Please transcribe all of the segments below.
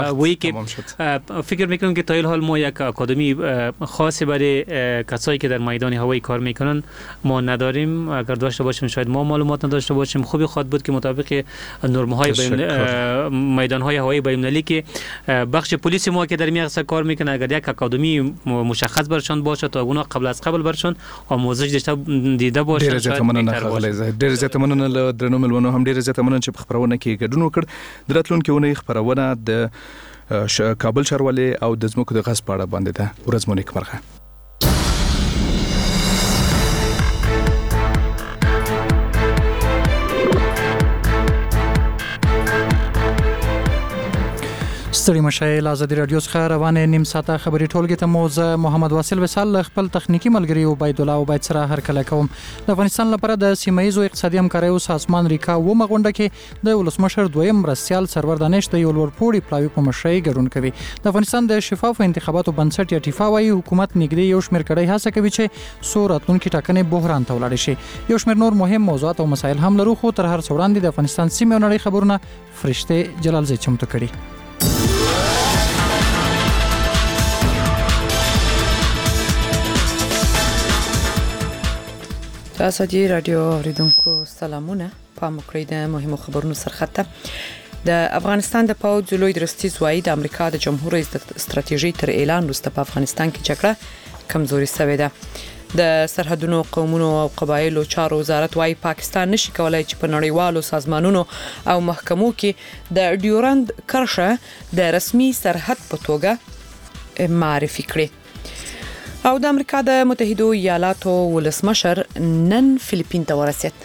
وی که فکر میکنم که تا این حال ما یک آکادمی خاصی برای کسایی که در میدان هوایی کار میکنن ما نداریم. اگر داشته باشیم شاید ما معلومات نداشته باشیم. خوبی خواهد بود که مطابق نرم‌های میدان‌های هوایی بین‌المللی که بخش پلیس ما که در میغسه کار میکنه اگر یک آکادمی مشخص برشان باشه تا اونا قبل برشان آموزش دیده باشه. ډیر زیات مننه خغلی ډیر زیات مننه له درنو ملونو هم ډیر زیات مننه چې په خبرونه کې ګډون وکړ. د راتلونکي اونۍ خبرونه د کابل ښاروالۍ او د ځمکو د غصب په اړه باندې ده. ورځ مو نیکمرغه. ستړي مشایل آزادي رادیو څخه روانه نیم ساعته خبري ټولګي ته موزه محمد واصل وصال خپل تخنیکی ملګری عبید الله او باید سره هر کله کوم. د افغانستان لپاره د سیمایي اقتصادي همکاریو سازمان ریکا و مغونډه کې د ولسمشر دویم مرستيال سرور دانش د یو لوړپوړي پلاوی په مشرۍ ګډون کوي. د افغانستان د شفاف انتخاباتو بنسټ یا ټیفا وايي حکومت نګړي یو شمېر کړي هڅه کوي چې سوراتونکو ټاکنې بحران ته ولاړ شي. یو شمېر نور مهم موضوعات او مسایل هم لرو خو تر هر څه وړاندې د افغانستان سیمه او نړۍ خبرونه فرشته جلال زی چمتو کړي. اساسي رادیو اوریدونکو سلامونه. پام وکړئ د مهمو خبرونو سرخطه. د افغانستان د پوځ لوی درستیز وايي د امریکا د جمهور رئیس د ستراتیژي تر اعلان وروسته په افغانستان کې جګړه کمزوري شوې ده. د سرحدونو قومونو او قبایلو چارو وزارت وايي پاکستان نشي کولای چې په نړیوالو سازمانونو او محکمو کې د ډیورند کرښه د رسمي سرحد په توګه معرفي کړي. او د امریکا د متحده ایالاتو ولسمشر نن فلیپین ته ورسید.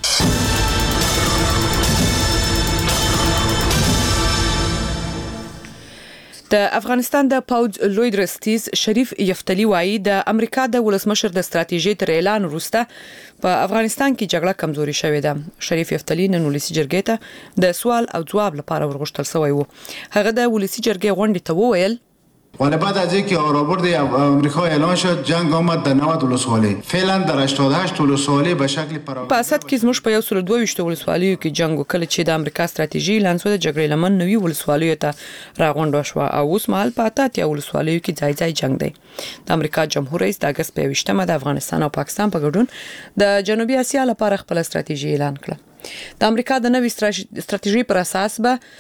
د افغانستان د پوځ لوی درستیز شریف یفتلی وايي د امریکا د ولسمشر د ستراتیژي تر اعلان وروسته په افغانستان کې جګړه کمزوري شوې ده. شریف یفتلی نن ولسی جرګې ته د سوال او جواب لپاره ورغښتل شوی وو. هغه د ولسی جرګې غونډې ته وویل ولی بعد از اینکه آرابرد امریکا اعلان شد جنگ آمد در 90 ولسوالی فعلا در 88 ولسوالی به شکل په اساس کې زموږ په 122 ولسوالیو کې جنگ وکړ چې د امریکا ستراتیژي لانسو د جګړې لمن نوي ولسوالیو ته راغونډه شو او اوس مهال په 88 ولسوالیو کې ځای جنگ دی. د امریکا جمهور رئیس د اگست په 28مه د افغانستان او پاکستان په ګډون د جنوبي اسیا لپاره خپل ستراتیژي اعلان کړه. د امریکا د نوي ستراتیژي پر اساس به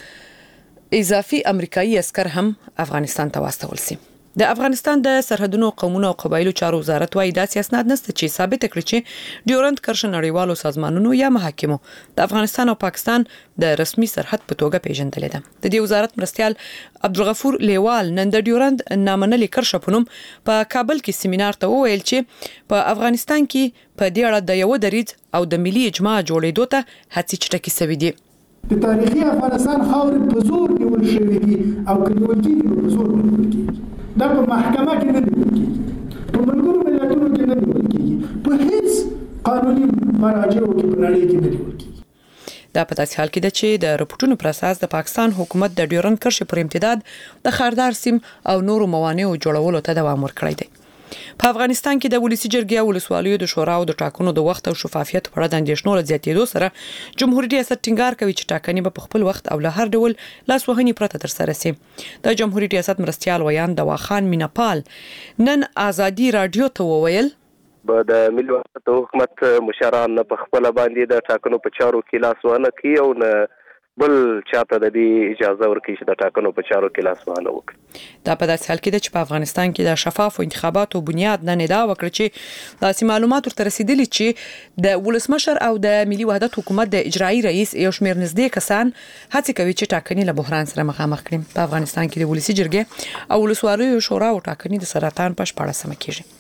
اضافي امریکایي عسكر هم افغانستان ته واستول شي. د افغانستان د سرحدونو قومونو او قبایلو چارو وزارت وايي دا سیاست نشته چې ثابت کړي چې ډیورند کرښه نړیوالو سازمانونو یا محاکمو د افغانستان او پاکستان د رسمي سرحد په توګه پیژندل دي. د دې وزارت مرستيال عبدالغفور لیوال نن د ډیورند نامنلي کرښه په نوم په کابل کې سیمینار ته وویل چې په افغانستان کې په دې اړه د یو دریځ او د ملي اجماع جوړېدو ته هڅې چټکې شوې دي. د تاریخي افغانستان خاورې په زور نیول شوې دي او نیول کېږي په زور نیول کېږي. دا په محکمه کې نه نیول کېږي، په ملګرو ملتونو کې نه نیول کېږي، په هیڅ قانوني مراجعو کې په نړۍ کې نه نیول کېږي. دا په داسې حال کې ده چې د رپورټونو پر اساس د پاکستان حکومت د ډیورند کرښې پر امتداد د خاردار سیم او نورو موانعو جوړولو ته دوام ورکړی دی. په افغانستان کې د ولسی جرګې او ولسوالیو د شورا او د ټاکنو د وخت او شفافیت په اړه د اندېښنو له زیاتېدو سره جمهوریت ریاست ټینګار کوي چې ټاکنې به په خپل وخت او له هر ډول لاسوهنې پرته ترسره شي. د جمهوریت ریاست مرستيال ویان دواخان میناپال نن آزادي رادیو ته وویل د ملي وحدت حکومت مشران په خپل باندې د ټاکنو په چارو کې لاسوهنه کوي او نه بل چاته د دې اجازه ورکړي چې د ټاکنو په چارو کې لاسوهنه وکړي. دا په داسې حال کې ده چې په افغانستان کې د شفاف انتخاباتو بنیاد نه دا وکړي چې داسې معلومات ورته رسیدلي چې د ولسمشر او د ملي وحدت حکومت د اجرایي رئیس یو شمېر نږدې کسان هڅه کوي چې ټاکنې له بحران سره مخامخ کړي. په افغانستان کې د ولسی جرګې او ولسوالیو شورا او ټاکنې د سرطان په شپاړه سمه کېږي.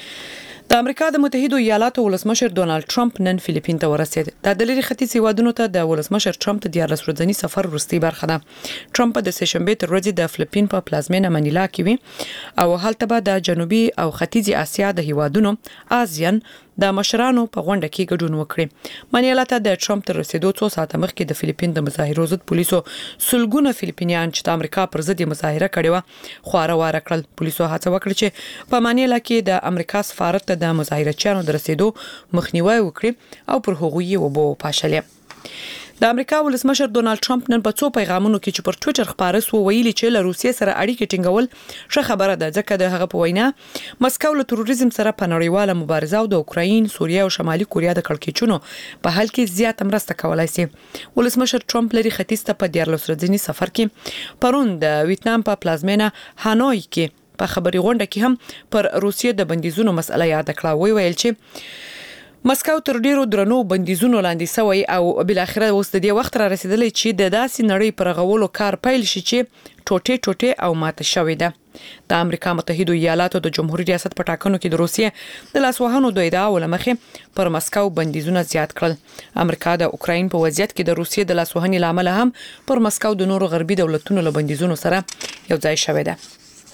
د امریکا د متحده ایالاتو ولسمشر ډونالد ټرمپ نن فلیپین ته ورسید. د لری ختیځ هیوادونو ته د ولسمشر ټرمپ د 14 ورځني سفر وروستۍ برخه ده. ټرمپ د سهشنبه تر ورځې د فلیپین په پلازمینه منیلا کې وي او هلته به د جنوبي او ختیځ اسیا د هیوادونو آسیان د مشرانو په غونډه کې ګډون وکړي. منیلا ته د ټرمپ تر رسیدو 2 ساعته مخکې د فلیپین د مظاهرو ضد پولیسو سلګونه فلیپینیان چې د امریکا پر ضد مظاهره کړې و خواره واره کړل. پولیسو هڅه وکړه چې په منیلا کې د امریکا سفارت ته د مظاهرچیانو د رسیدو مخنیوي وکړي او پر هغوی وبو پاشلې. د امریکا ولسمشر ډونالد ټرمپ نن په څو پیغامونو کې چې پر ټوئیټر خبره سو ویلي چې له روسیې سره اړیکې ټینګول ښه خبره ده ځکه د هغه په وینا مسکو له تروریزم سره په نړیواله مبارزه او د اوکراین، سوریه او شمالي کوریا د کړکېچونو په حل کې زیاته مرسته کولای شي. ولسمشر ټرمپ لري ختیځ ته په 14 ورځني سفر کې پرون د ویتنام په پلازمینه هانوی کې په خبري غونډه کې هم پر روسیې د بندیزونو مسله یاد کړه. ویل چې مسکو تر ډیرو درنو بندیزونو لاندې سوی او بل اخره اوس د دې وخت را رسیدلی چې د داسې نړۍ پر غولو کار پیل شي چې ټوټه او ماته شوې ده. د امریکا متحده ایالاتو د جمهوریت ریاست په ټاکنو کې د روسیې د لاسوهنو د ادعاو لمخې پر مسکو بندیزونه زیات کړل. امریکا د اوکراین په وضعیت کې د روسیې د لاسوهنې لامل هم پر مسکو د نورو غربي دولتونو له بندیزونو سره یو ځای شوې ده.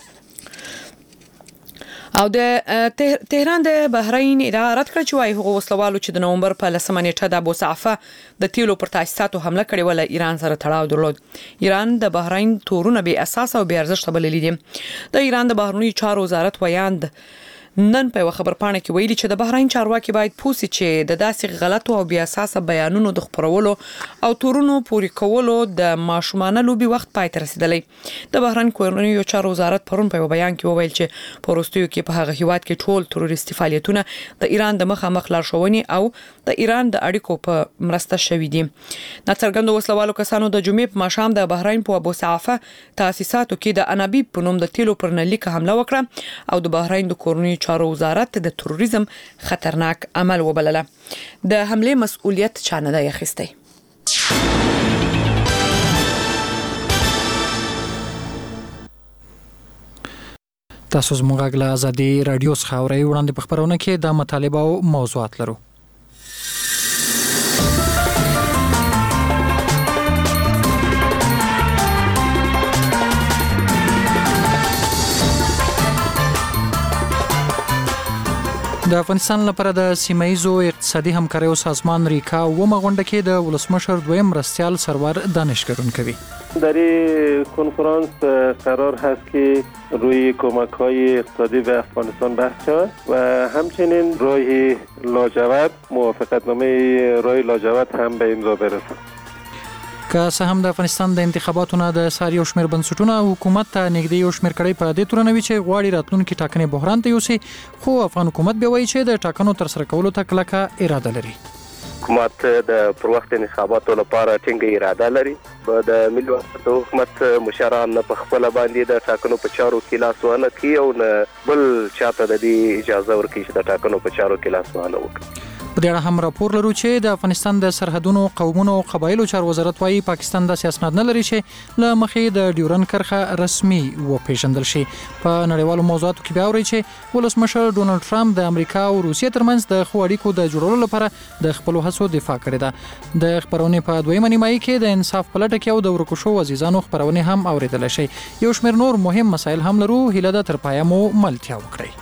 او د تهران د بحرین اداره رد کړ چې وايي هغه وسلوالو چې د نومبر په 10 نیټه د ابو صعفه د تیلو پر تاسیساتو حمله کړې ول ایران سره تړاو درلود. ایران د بحرین تورونه به اساس او به ارزښت بللي دي. د ایران د بهرنی چارو وزارت ویاند نن په خبر پاڼه کې ویلي چې د بحرین چارواکي باید پوسی چې د داسې غلطو او بیا اساسه بیانونو د خبرولو او تورونو پوری کولو د ماشومانه لوبي وخت پای ته رسیدلی. د بحرین کورنۍ چارو وزارت پرون په بیان کې وویل چې په وروستیو کې په هغه هیواد کې ټول تروریستي فعالیتونه د ایران د مخامخ لارښوونې او د ایران د اړیکو په مرسته شوې دي. ناڅرګند وسلوالو کسانو د جمعې په ماښام د بحرین په ابو صعفه تاسیساتو کې د انابیب په نوم د تیلو پر نلیکه حمله وکړه او د بحرین د کورنۍ چارو وزارت د تروریزم خطرناک عمل وبلله. د حمله مسؤلیت چا نه دی اخیستی. تاسو زموږ غږ له ازادي رادیو څخه اورئ. وړاندې په خبرونه کې د مطالبه او موضوعات لرو. د افغانستان لپاره د سیمایزو اقتصادي همکاریو سازمان ریکا ومه غونډه کې د ولسمشر دویم مرستیال سرور دانش گرون کوي. در این کنفرانس قرار هست که روی کمک‌های اقتصادی به افغانستان بحث شود و همچنین راه لاجورد موافقتنامه راه لاجورد هم به امضا برسد. که څه هم د افغانستان د انتخاباتو نه د ساري او شمیر بنسټونه حکومت ته نږدې یو شمیر کړي په دې تورنوي چې غواړي راتلونکي ټاکنې بحران ته یوسي، خو افغان حکومت به وایي چې د ټاکنو تر سره کولو ته کلکه اراده لري. حکومت د پر وخت انتخاباتو لپاره ټینګه اراده لري. د ملي وحدت حکومت مشران په خپل باندې د ټاکنو په چارو کې لاس ونه کوي او بل چاته د دې اجازه ورکړي چې د ټاکنو په چارو کې لاس ونه وکړي. په دې اړه هم راپور لرو چې د افغانستان د سرحدونو، قومونو او قبایلو چارو وزارت وايي پاکستان د اسناد نه لري چې له مخې د ډیورن کرښه رسمي وپیژندل شي. په نړیوالو موضوعاتو کې بیا اوري چې ولسمشر ډونالد ټرمپ د امریکا او روسیې ترمنځ د ښو اړیکو د جوړولو لپاره د خپل هڅو دفاع کړې ده. د خبرونې په دویمه نیمایي کې د انصاف په لټه کې او د ورکو شوو عزیزانو خبرونه هم اوریدل شي. یو شمېر نور مهم مسایل هم لرو. هیله ده تر پایه مو ملتیا وکړئ.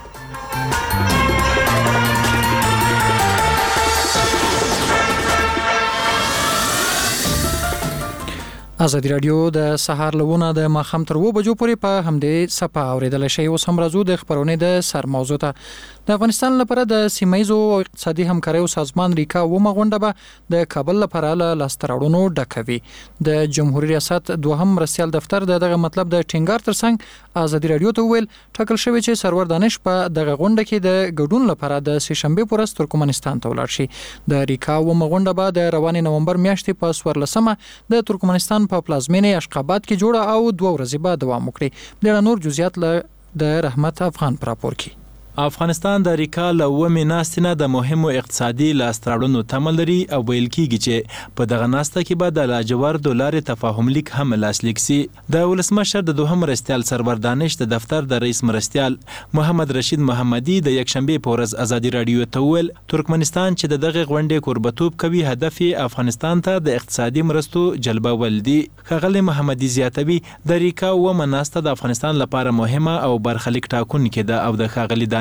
ازادي رادیو د سهار لونه د ماخام تر 2 بجو پورې په همدې صفه اوریدل شي. اوس هم راځو د خبرونې د سر موضوع ته. د افغانستان لپاره د سیمایزو او اقتصادي همکاریو سازمان ریکا ومه غونډه به د کابل لپاره له لاستراوړونو ډکوي. د جمهوریت ریاست دوهم مرستیال دفتر دغه مطلب د ټینګار ترڅنګ ازادي رادیو ته ویل ټاکل شوی چې سرور دانش په دغه غونډه کې د ګډون لپاره د سهشنبه پر ورځ ترکمنستان ته ولاړ شي. د ریکا ومه غونډه به د روانې نومبر میاشتې په 14مه د ترکمنستان په پلازمینه اشقاباد کې جوړه او 2 ورځې بعد دوام وکړي. ډېر نور جزئیات د رحمت افغان پر راپور کې. افغانستان د ریکا له ومې ناستې نه د مهمو اقتصادي لاستهراوړنو تمه لري او ویل کېږي چې په دغه ناسته کې به د لاجوردو لارې تفاهم لیک هم لاسلیک سي. د ولسمشر د دوهم مرستیال سرور دانش د دفتر د رئیس مرستیال محمد رشید محمدي د یکشنبه په ورځ ازادي رادیو ته ویل ترکمنستان چې دغه غونډې کوربتوب کوي هدف افغانستان ته د اقتصادي مرستو جلبول دي. ښاغلی محمدي زیاتوي د ریکا ومه ناسته د افغانستان لپاره مهمه او برخلیک ټاکونکې ده او د ښاغلي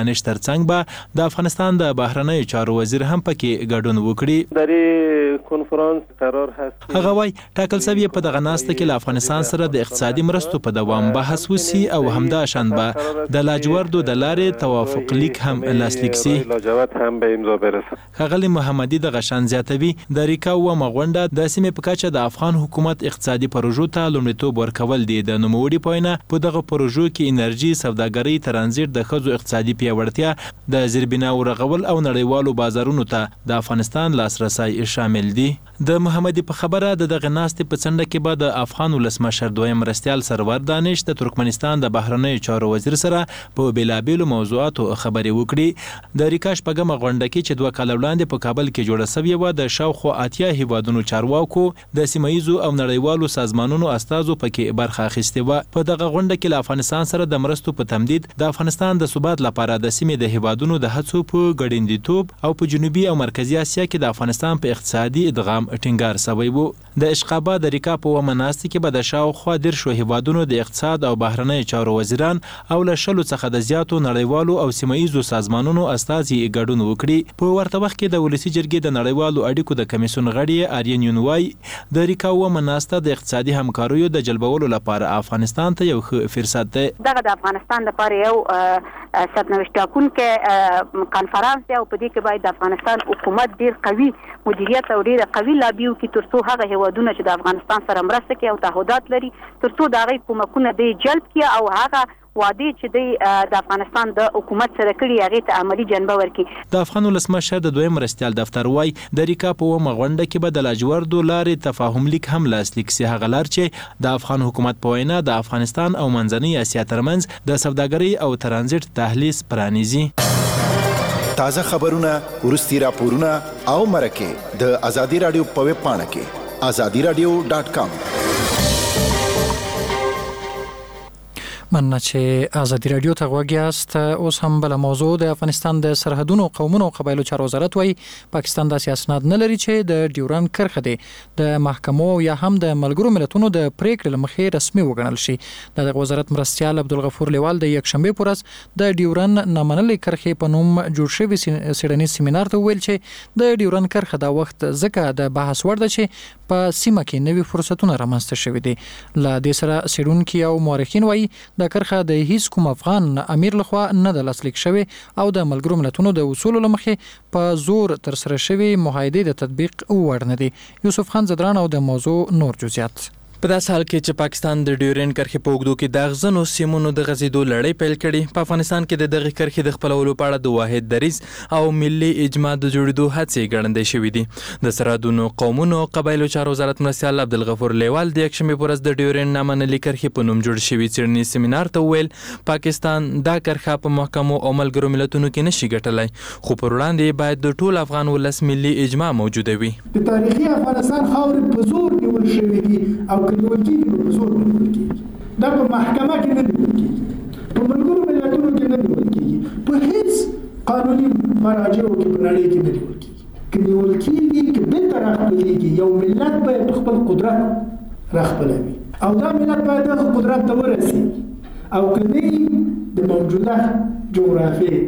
دانش ترڅنګ به د افغانستان د بهرنیو چارو وزیر هم پکې ګډون وکړي. در این کنفرانس قرار هست هغه وایي ټاکل شوی په دغه ناسته کې له افغانستان سره د اقتصادي مرستو په دوام بحث وسی او همداشان به د لاجوردو د لارې توافق لیک هم لاسلیک سي. لاجورد هم به امضا برسد. ښاغلي محمدي د غشان زیاتوي د ریکا اومه غونډه د سیمې په کچه د افغان حکومت اقتصادي پروژو ته لومړیتوب ورکول دي. د نوموړي په وینا په دغه پروژو کې انرژي، سوداګرۍ، ترانزیت، د ښځو اقتصادي پیاوړتیا، د زیربناو رغول او نړیوالو بازارونو ته د افغانستان لاسرسی شامل دي. د محمدي په خبره د دغه ناستې په څنډه کې به د افغان ولسمشر دویم مرستیال سرور دانش د ترکمنستان د بهرنیو چارو وزیر سره په بیلابیلو موضوعاتو خبرې وکړي. د ریکا شپږمه غونډه کې چې 2 کاله وړاندې په کابل کې جوړه شوې وه، د شاوخوا 80 هیوادونو چارواکو د سیمهییزو او نړیوالو سازمانونو استازو پکې برخه اخیستې وه. په دغه غونډه کې له افغانستان سره د مرستو په تمدید، د افغانستان د ثبات لپاره د سیمې د هیوادونو د هڅو په ګډنډیتوب او په جنوبي او مرکزی اسیا کې د افغانستان په اقتصادي ادغام ټینګار شوی و. د اشقابه د ریکا په ومناستي کې به د شاوخوا 10 هیوادونو د اقتصاد او بهرنیو چارو وزیران او له 100 څخه د زیاتو نړیوالو او سیمهییزو سازمانونو استازي ګډون وکړي. په ورته وخت کې د ولسی جرګې د نړیوالو اړیکو د کمیسیون غړي آریان یونوای د ریکا ومناسته د اقتصادي همکاریو د جلبولو لپاره افغانستان ته یو ښه فرصت دی. دغه د افغانستان لپاره یو سرنوشت ټاکونکی کانفرنس دی او په دې کې باید د افغانستان حکومت ډیر قوي مدیریت او ډیر قوي لابي وکړي ترڅو هغه هیوادونه چې د افغانستان سره مرسته کوي او تعهدات لري ترڅو د هغې کومکونه دی جلب کړي او هغه وعده چې د افغانستان د حکومت سره کړي هغې ته عملي جنبه ورکړي. د افغان ولسمشر د دویم مرستیال دفتر وایي د ریکا په اومه غونډه کې به د لاجوردو لارې تفاهم لیک هم لاسلیک سي. هغه لار چې د افغان حکومت په وینا د افغانستان او منځنۍ اسیا ترمنځ د سوداګرۍ او ترانزیت دهلیز پرانیزي. تازه خبرونه، ورستي راپورونه او مرکه د ازادي رادیو په ویب پاڼه کې azadiradio.com. مننه چې ازادي رادیو ته غوږ یاست. اوس هم بل موضوع د افغانستان د سرحدونو، قومونو او قبایلو چارو وزارت وایي پاکستان داسې اسناد نه لري چې د ډیورند کرښه دی د محکمو یا هم د ملګرو ملتونو د پریکړې له مخې رسمي وګڼل شي. د وزارت مرستیال عبدالغفور لیوال د یکشنبه پر ورځ د ډیورند نامنلې کرښې په نوم جوړ شوی سیډنیز سیمینار ته ویل چې د ډیورند کرښه د وخت ځکه د بحث وړ ده چې په سیمه کې نوي فرصتونه رامنځته شوي دي. له دې سره څېړونکي او مورخین وایي د کرښه د هیڅ کوم افغان امیر لخوا نه د لاسلیک شوی او د ملګرو ملتونو د اصولو له مخې په زور تر سره شوی معاهدې د تطبیق وړ نه دي. یوسف خان زدران او د موضوع نور جزئیات. په داس حال کې چې پاکستان د ډیورند کرښې په اوږدو کې د غزنو سیمونو د غزیدو لړۍ پیل کړي، په افغانستان کې د دغه کرښې د خپلولو په اړه د واحد دریځ او ملي اجماع د جوړېدو هڅې ګړندۍ شوې دي. د سرحدونو، قومونو او قبایلو چارو وزارت مرستیال عبدالغفور لیوال د یکشنبې په ورځ د ډیورند نامنلې کرښې په نوم جوړ شوي څېړنیز سیمینار ته وویل پاکستان دا کرښه په محکمو او ملګرو ملتونو کې نشي ګټلی، خو پر وړاندې باید د ټول افغان ولس ملي اجماع موجوده وي. د تاریخي افغانستان خاورې په زور نیول شوې دي او که نیول کېږي په زور نه نیول کېږي. دا په محکمه کې نه نیول کېږي، په ملګرو ملتونو کې نه نیول کېږي، په هیڅ قانوني مراجعو کې په نړۍ کې نه نیول کېږي. که نیول کېږي، که بېرته راخپلېږي، یو ملت باید خپل قدرت راخپلوي او دا ملت باید دغه قدرت ته ورسېږي او که نه د موجوده جغرافیې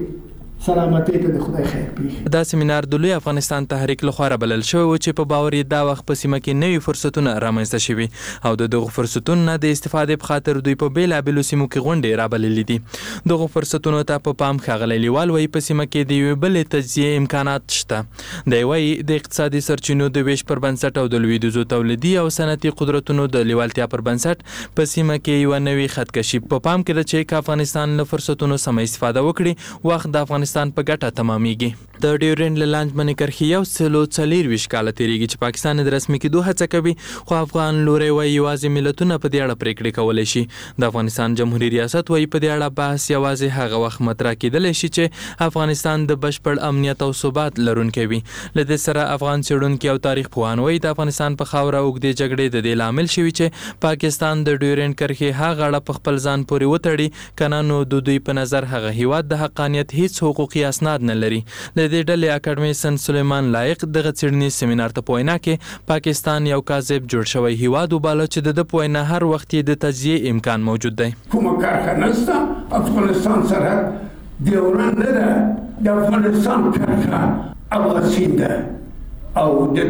سلامتی ته د خدای خیر پېښ. دا سیمینار د لوی افغانستان تحریک لخوا رابلل شوی و چې په باور یې دا وخت په سیمه کې نوي فرصتونه رامنځته شوي او د دغو فرصتونو نه د استفادې په خاطر دوی په بېلابېلو سیمو کې غونډې رابللې دي. دغو فرصتونو ته په پام ښاغلی لیوال وایي په سیمه کې د یوې بلې تجزیې امکانات شته. دی وایي د اقتصادي سرچینو د ویش پر بنسټ او د لویدیځو تولیدي او صنعتي قدرتونو د لیوالتیا پر بنسټ په سیمه کې یوه نوې خطکشي په پام کې ده چې که افغانستان له فرصتونو سمه استفاده وکړي وخت د افغانستان په ګټه تمامېږي. د ډیورند له لانجمنې کرښې 124 کاله تېرېږي چې پاکستان د رسمي کېدو هڅه کوي، خو افغان لوری وایي یوازې ملتونه په دې اړه پرېکړې کولی شي. د افغانستان جمهوري ریاست وایي په دې اړه بحث یوازې هغه وخت مطرح کېدلی شي چې افغانستان د بشپړ امنیت او ثبات لرونکی وي. له دې سره افغان څېړونکي او تاریخ پوهان وایي د افغانستان په خاوره اوږدې جګړې د دې لامل شوي چې پاکستان د ډیورند کرښې هغه اړه په خپل ځان پورې وتړي، که نه نو د دوی په نظر هغه هیواد د حقانیت هیڅ حقوقي اسناد نه لري. له دې ډلې اکاډمیسن سلیمان لایق دغه څېړنیز سیمینار ته په وینا کې پاکستان یو کاذب جوړ شوی هیواد وباله چې د په وینا هر وخت د تجزیې امکان موجود دی. کومه کرښه نشته، افغانستان سرحد دیوران نه ده د افغانستان کرښه افغانستان ده او د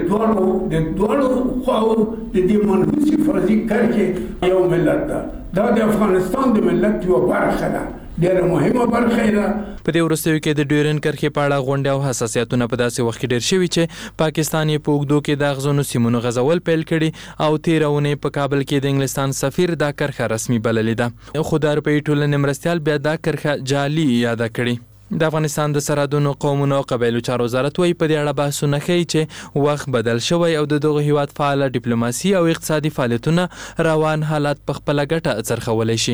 دوړو خواو د دې منحوسي فرضي کرښې یو ملت ده دا د افغانستان د ملت یو برخه ده ډېره مهمه برخه ده. په دې وروستیو کې د ډیورند کرښې په اړه غونډې او حساسیتونه په داسې وخت کې ډېر شوي چې پاکستان یې په اوږدو کې د اغزنو سیمونو غځول پیل کړي او تېره اونۍ په کابل کې د انګلستان سفیر دا کرښه رسمي بللې ده، خو د اروپایي ټولنې مرستیال بیا دا کرښه جعلي یاده کړې. د افغانستان د سرحدونو قومونو او قبایلو چارو وزارت وايي په دې اړه بحثونه ښیي چې وخت بدل شوی او د دغه هیواد فعاله ډیپلوماسي او اقتصادي فعالیتونه روان حالات په خپله ګټه څرخولی شي.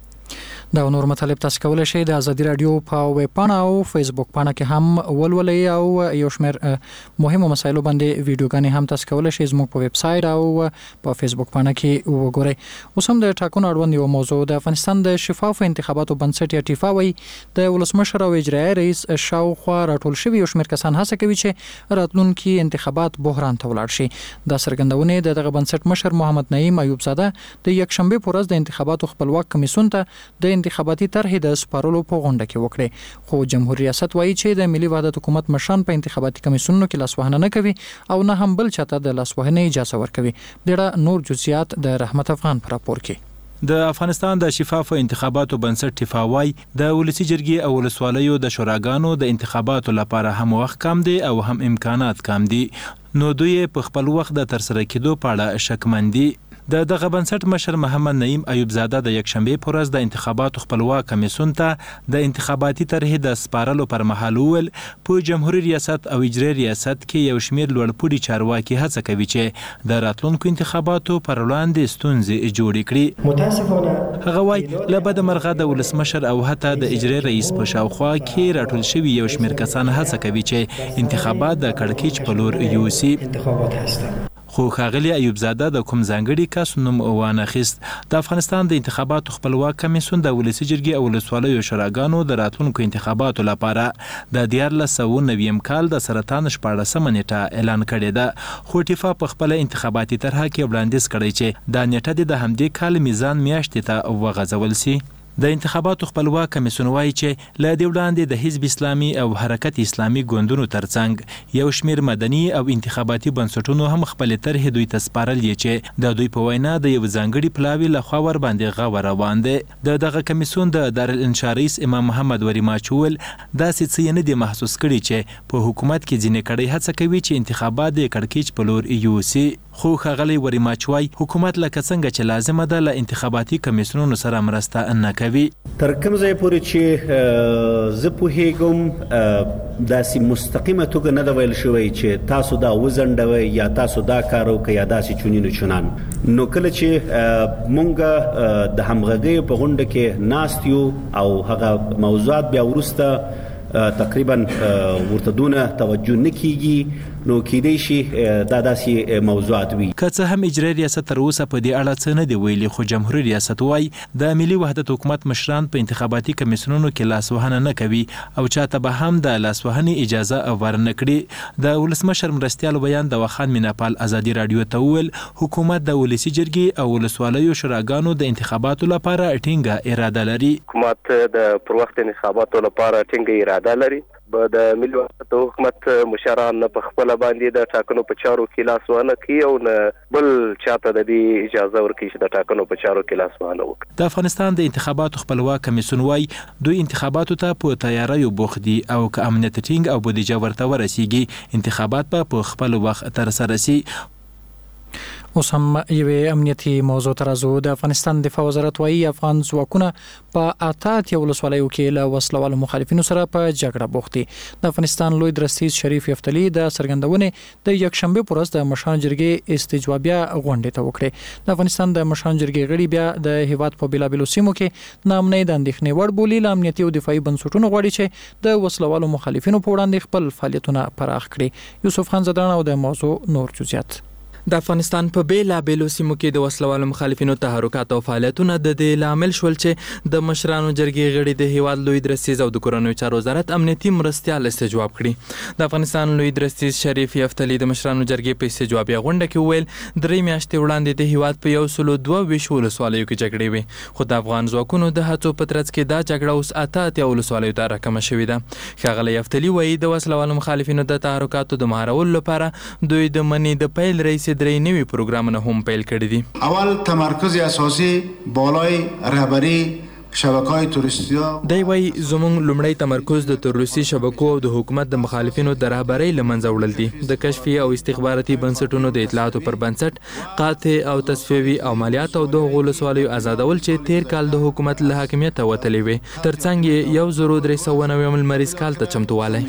دا نور مطالب تاسو کولای شئ د ازادي رادیو په ویب پاڼه او فیسبوک پاڼه کې هم ولولئ او یو شمېر مهمو مسایلو باندې ویډیوګانې هم تاسو کولای شئ زموږ په ویب سایټ او په فیسبوک پاڼه کې وګورئ. اوس هم د ټاکنو اړوند یو موضوع د افغانستان د شفافو انتخاباتو بنسټ یا ټیفا وایي د ولسمشر او اجرایي رئیس شاوخوا راټول شوي یو شمېر کسان هڅه کوي چې راتلونکي انتخابات بحران ته ولاړ شي. دا څرګندونې د دغه بنسټ مشر محمد نعیم ایوب زاده د یکشنبه په ورځ د انتخاباتو خپلواک کمیسیون ته د انتخاباتي طرحې د سپارلو په غونډه کې وکړې، خو جمهوریت ریاست وایي چې د ملي وحدت حکومت مشران په انتخاباتي کمیسیونونو کې لاسوهنه نه کوي او نه هم بل چاته د لاسوهنې اجازه ورکوي. ډېر نور جزئیات د رحمت افغان پر راپور کې. د افغانستان د شفافو انتخاباتو بنسټ ټیفاوای د ولسی جرګې او ولسوالیو د شوراګانو د انتخاباتو لپاره هم وخت کم دي او هم امکانات کم دي، نو دوی په خپل وخت د ترسره کېدو په اړه شکمن دي. د دغه بنسټ مشر محمد نعیم ایوب زاده د یکشنبه په ورځ د انتخاباتو خپلواک کمیسیون ته د انتخاباتي طرحې د سپارلو پر مهال وویل په جمهوریت ریاست او اجرایي ریاست کې یو شمېر لوړپوړي چارواکي هڅه کوي چې د راتلونکو انتخاباتو پر وړاندې ستونزې جوړې کړي. هغه وایي له بده مرغه د ولسمشر او حتی د اجرایي رئیس په شاوخوا کې راټول شوي یو شمېر کسان هڅه کوي چې انتخابات د کړکېچ په لور یوسي. خو ښاغلي ایوب زاده د کوم ځانګړي کس نوم وانخیست. د افغانستان د انتخاباتو خپلواک کمیسیون د ولسی جرګې او ولسوالیو شوراګانو د راتلونکو انتخاباتو لپاره د 1490 کال د سرطان 14مه نیټه اعلان کړې ده، خو ټیفا په خپل انتخاباتي طرحه کې وړاندیز کړی چې دا نیټه د همدې کال میزان میاشتې ته وغځول سي. د انتخاباتو خپلواک کمیسیون وایي چې له دې وړاندې د حزب اسلامي او حرکت اسلامي ګوندونو ترڅنګ یو شمېر مدني او انتخاباتي بنسټونو هم خپلې طرحې دوی ته سپارلې چې د دوی په وینا د یو ځانګړي پلاوي لخوا ورباندې غور روان دی. د دغه کمیسیون د دارالانشا رئیس امام محمد وریماچ وویل داسې څه یې نه دي محسوس کړي چې په حکومت کې ځینې کړۍ هڅه کوي چې انتخابات د کړکېچ په لور یوسي، خو ښاغلی وریماچ وایي حکومت لکه څنګه چې لازمه ده له انتخاباتي کمیسیونونو سره مرسته نه کوي. تر کوم ځای پورې چې زه پوهیږم داسې مستقیمه توګه نه ده ویل شوی چې تاسو دا وځنډوئ یا تاسو دا کار وکړئ یا داسې چونینو چنان. نو کله چې مونږ د همغږۍ په غونډه کې ناست یو او هغه موضوعات بیا وروسته تقریبا ورته دونه توجه نه کیږي، نو کېدای شي دا داسې موضوعات وي. که څه هم اجرایي ریاست تر اوسه په دې اړه څه نه دی ویلي، خو جمهوریت ریاست وایي د ملي وحدت حکومت مشران په انتخاباتي کمیسیونونو کې لاسوهنه نه کوي او چاته به هم د لاسوهنې اجازه ورنه کړي. د ولسمشر مرستیال بیان د وخان میناپال ازادي رادیو ته وویل حکومت د ولسی جرګې او ولسوالیو شوراګانو د انتخاباتو لپاره ټینګه اراده لري. حکومت د پر وخت انتخاباتو لپاره ټینګه اراده لري. د ملي وحدت حکومت مشران په خپل باندې د ټاکنو په چارو کې لاسوهنه کوي او نه بل چاته د دې اجازه ورکړي چې د ټاکنو په چارو کې لاسوهنه وکړي. د افغانستان د انتخاباتو خپلواک کمیسیون وایي دوی انتخاباتو ته په تیاریو بوخت دي او که امنیت ټینګ او بودیجه ورته ورسیږي انتخابات په خپل وخت ترسره شي. اوس هم یوې امنیتي موضوع ته راځو. د افغانستان دفاع وزارت وایي افغان ځواکونه په 88 ولسوالیو کې له وسلوالو مخالفینو سره په جګړه بوخت دي. د افغانستان لوی درستیز شریف یفتلی د څرګندونې د یکشنبه په ورځ د مشرانو جرګې استجوابیه غونډه ته وکړه. د افغانستان د مشرانو جرګې غړي بیا د هیواد په بیلابیلو سیمو کې نامنې د اندېښنې وړ بولي له امنیتي او دفاعي بنسټونو غواړي چې د وسلوالو مخالفینو په وړاندې خپل فعالیتونه پراخ کړي. یوسف خان زدران او د موضوع نور جزئیات. د افغانستان په بیلابیلو سیمو کې د وسلوالو مخالفینو تحرکات او فعالیتونه د دې لامل شول چې د مشرانو جرګې غړي د هیواد لوی درستیز او د کورنیو چارو وزارت امنیتي مرستیال استجواب کړي. د افغانستان لوی درستیز شریف یفتلی د مشرانو جرګې په استجوابي غونډه کې ویل 3 میاشتې وړاندې د هیواد په 122 ولسوالیو کې جګړې وي، خو د افغان ځواکونو د هڅو په ترڅ کې دا جګړه اوس 88 ولسوالیو ته راکمه شوې ده. ښاغلی یفتلی وایي د وسلوالو مخالفینو د تحرکاتو د مهارولو لپاره دوی د منی د پیل رئیس درې نوي پروګرامونه هم پیل کړي دي. اول تمرکز اساسي بالای رهبری شبکه‌های توریستی دی وایي زموږ لومړی تمرکز د تروریستي شبکو او د حکومت د مخالفینو د رهبرۍ له منځه وړل دي. د کشفي او استخباراتي بنسټونو د اطلاعاتو پر بنسټ قاطع او تصفیوي عملیات او د ولسوالیو آزادول چې تیر کال د حکومت له حاکمیت وتلې وي، ترڅنګ 1399 لمریز کال ته چمتووالی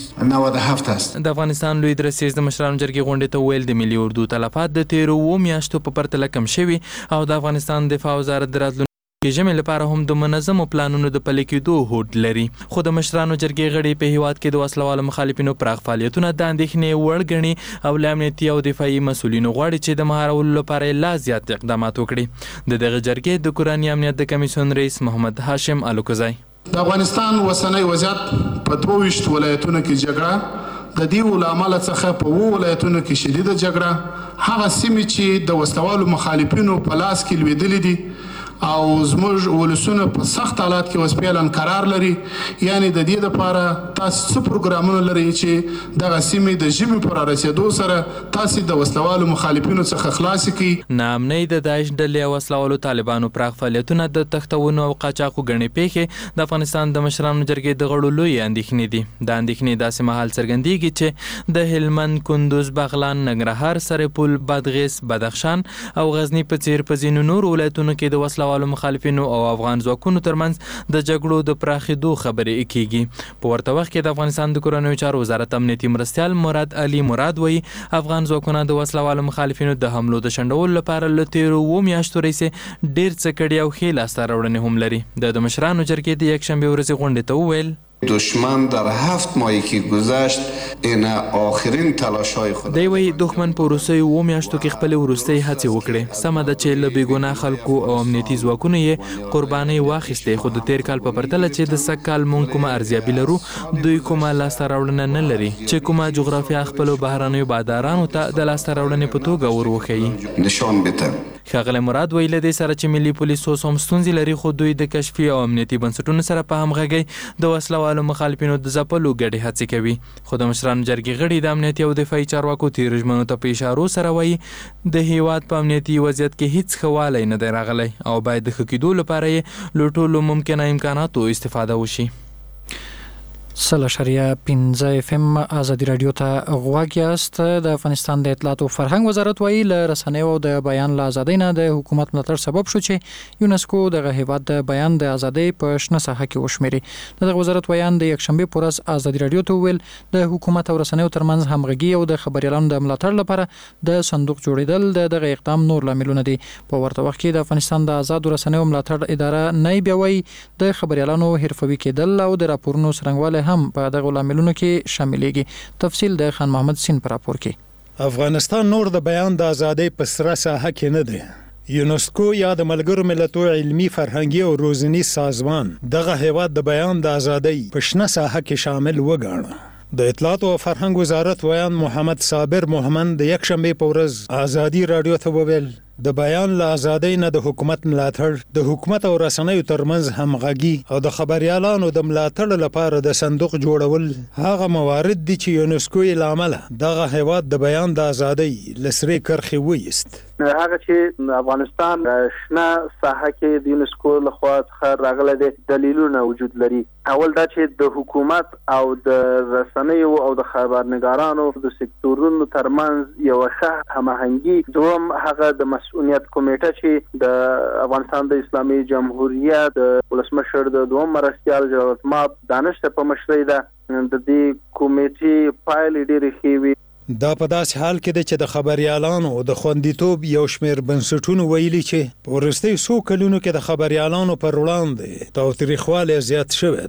97 است. د افغانستان لوی درستیز د مشرانو جرګې غونډې ته ویل د ملي اردو تلفات د 13 میاشتو په پرتله کم شوي او د افغانستان دفاع وزارت د راتلونکي ژمي لپاره هم د منظمو پلانونو د پلي کېدو هوډ لري. خو د مشرانو جرګې غړي په هیواد کې د وسلوالو مخالفینو پراخ فعالیتونه د اندېښنې وړ ګڼي او له امنیتي او دفاعي مسؤلینو غواړي چې د مهارولو لپاره لا زیات اقدامات وکړي. د دغه جرګې د کورني امنیت د کمیسیون رئیس محمد هاشم الوکزی د افغانستان اوسنی وضعیت په 22 ولایتونو کې جګړه د دې لامل څخه په 2 ولایتونو کې شدیده جګړه هغه سیمې چې د وسلوالو مخالفینو په لاس کې لویدلې دي او زموږ ولسونه په سخت حالات کې وسپیلن قرار لري. یعنی د دې لپاره تاسو څه پروګرامونه لري چې دغه سیمې د ژمي پر رسیدو سره تاسو د وسلوالو مخالفینو څخه خلاص کړئ؟ ناامنۍ د داعش ډلې او وسلوالو طالبانو پراخ فعالیتونه د تختونو او قاچاقو ګڼې پیښې د افغانستان د مشرانو جرګې د غړو لوی اندېښنې دي. د اندېښنې داسې مهال څرګندېږي چې د هلمند، کندوز، بغلان، ننګرهار، سرپل، بادغیس، بدخشان او غزنی په څیر په ځینو نورو ولایتونو کې د وسلوالو مخالفینو او افغان ځواکونو ترمنځ د جګړو د پراخېدو خبرې کیږي. په ورته وخت کې د افغانستان د کورنیو چارو وزارت امنیتي مرستیال مراد علي مراد وایي افغان ځواکونه د وسلوالو مخالفینو د حملو د شنډولو لپاره له 13 میاشتو راهیسې ډېر څه کړي او ښې لاسته راوړنې هم لري. د مشرانو جرګې د یکشنبې ورځې غونډې ته وویل دشمن در 7 ماهی که گذشت این آخرین تلاش‌های خود دی وی دښمن په وروستیو 2 میاشتو کې خپل وروستۍ هڅې وکړې. سمه ده چې له بېګناه خلکو او امنیتي ځواکونو یې قربانۍ واخیستې، خو د تیر کال په پرتله چې د سږ کال مونږ کومه ارزیابي لرو دوی کومه لاسته راوړنه نه لري چې کومه جغرافیه خپلو بهرنیو بادارانو ته د لاسته راوړنې په توګه ور وښیي. نشان بده. ښاغلی مراد ویل د سره چې ملي پولیس اوس هم ستونزې لري، خو دوی د کشفي او امنیتي بنسټونو سره په همغږۍ د وسلوالو مخالفینو د ځپلو ګډې هڅې کوي. خو د مشرانو جرګې غړي د امنیتي او دفاعي چارواکو تیرو ژمنو ته په اشارو سره وایي د هیواد په امنیتي وضعیت کې هیڅ ښه والی نه دی راغلی او باید د ښه کېدو لپاره یې له ټولو ممکنه امکاناتو استفاده وشي. 0.15 FM آزادی رادیو ته غوږ یاست. د افغانستان د اطلاعات او فرهنګ وزارت وایي له رسنیو د بیان له ازادۍ نه د حکومت ملاتړ سبب شو چې یونسکو دغه هیواد د بیان د ازادۍ په شنه ساحه کې وشمېري. دغه وزارت ویان د یکشنبې پر ورځ آزادی رادیو ته ویل د حکومت او رسنیو ترمنځ همغږي او د خبريالانو د ملاتړ لپاره د صندوق جوړیدل دغه اقدام نور لاملونه دي. په ورته وخت کې د افغانستان د آزاد رسنیو ملاتړ اداره نه بیاوي د خبريالانو حرفوي کېدل او د راپورونو څرنګوالی هم په دغه لاملونو کې شاملېږي. تفصیل د خان محمد سین پر راپور کې. افغانستان نور د بیان د ازادۍ په سره ساحه کې نه دی. یونسکو یا د ملګرو ملتونو علمي فرهنګي او روزنی سازمان دغه هیواد د بیان د ازادۍ په شنه ساحه کې شامل وګاڼه. د اطلاعات او فرهنګ وزارت ویان محمد صابر محمد د یکشنبې په ورځ آزادی رادیو ته وویل د بیان له ازادۍ نه د حکومت ملاتړ، د حکومت او رسنیو ترمنځ همغږي او د خبريالانو د ملاتړ لپاره د صندوق جوړول هغه موارد دي چې یونسکو یې له امله دغه هیواد د بیان د ازادۍ له سرې کرښې وایست. هغه چې افغانستان شنه ساحه کې د یونسکو لخوا څخه راغلي دي دلیلونه وجود لري. اول دا چې د حکومت او د رسنیو او د خبرنګارانو د سکتورونو ترمنځ یو ښه هماهنګي، دوم هغه د مسؤلیت کمیټه چې د افغانستان د اسلامي جمهوریت د ولسمشر د دوم مرستیال جلالت ماب دانش په مشرۍ ده. د دې کمیټې پایلې ډېرې ښې وي. دا په داسې حال کې ده چې د خبريالانو د خوندیتوب یو شمېر بنسټونو ویلي چې په وروستیو څو کلونو کې د خبريالانو پر وړاندې تاوتریخوالی زیات شوی دی.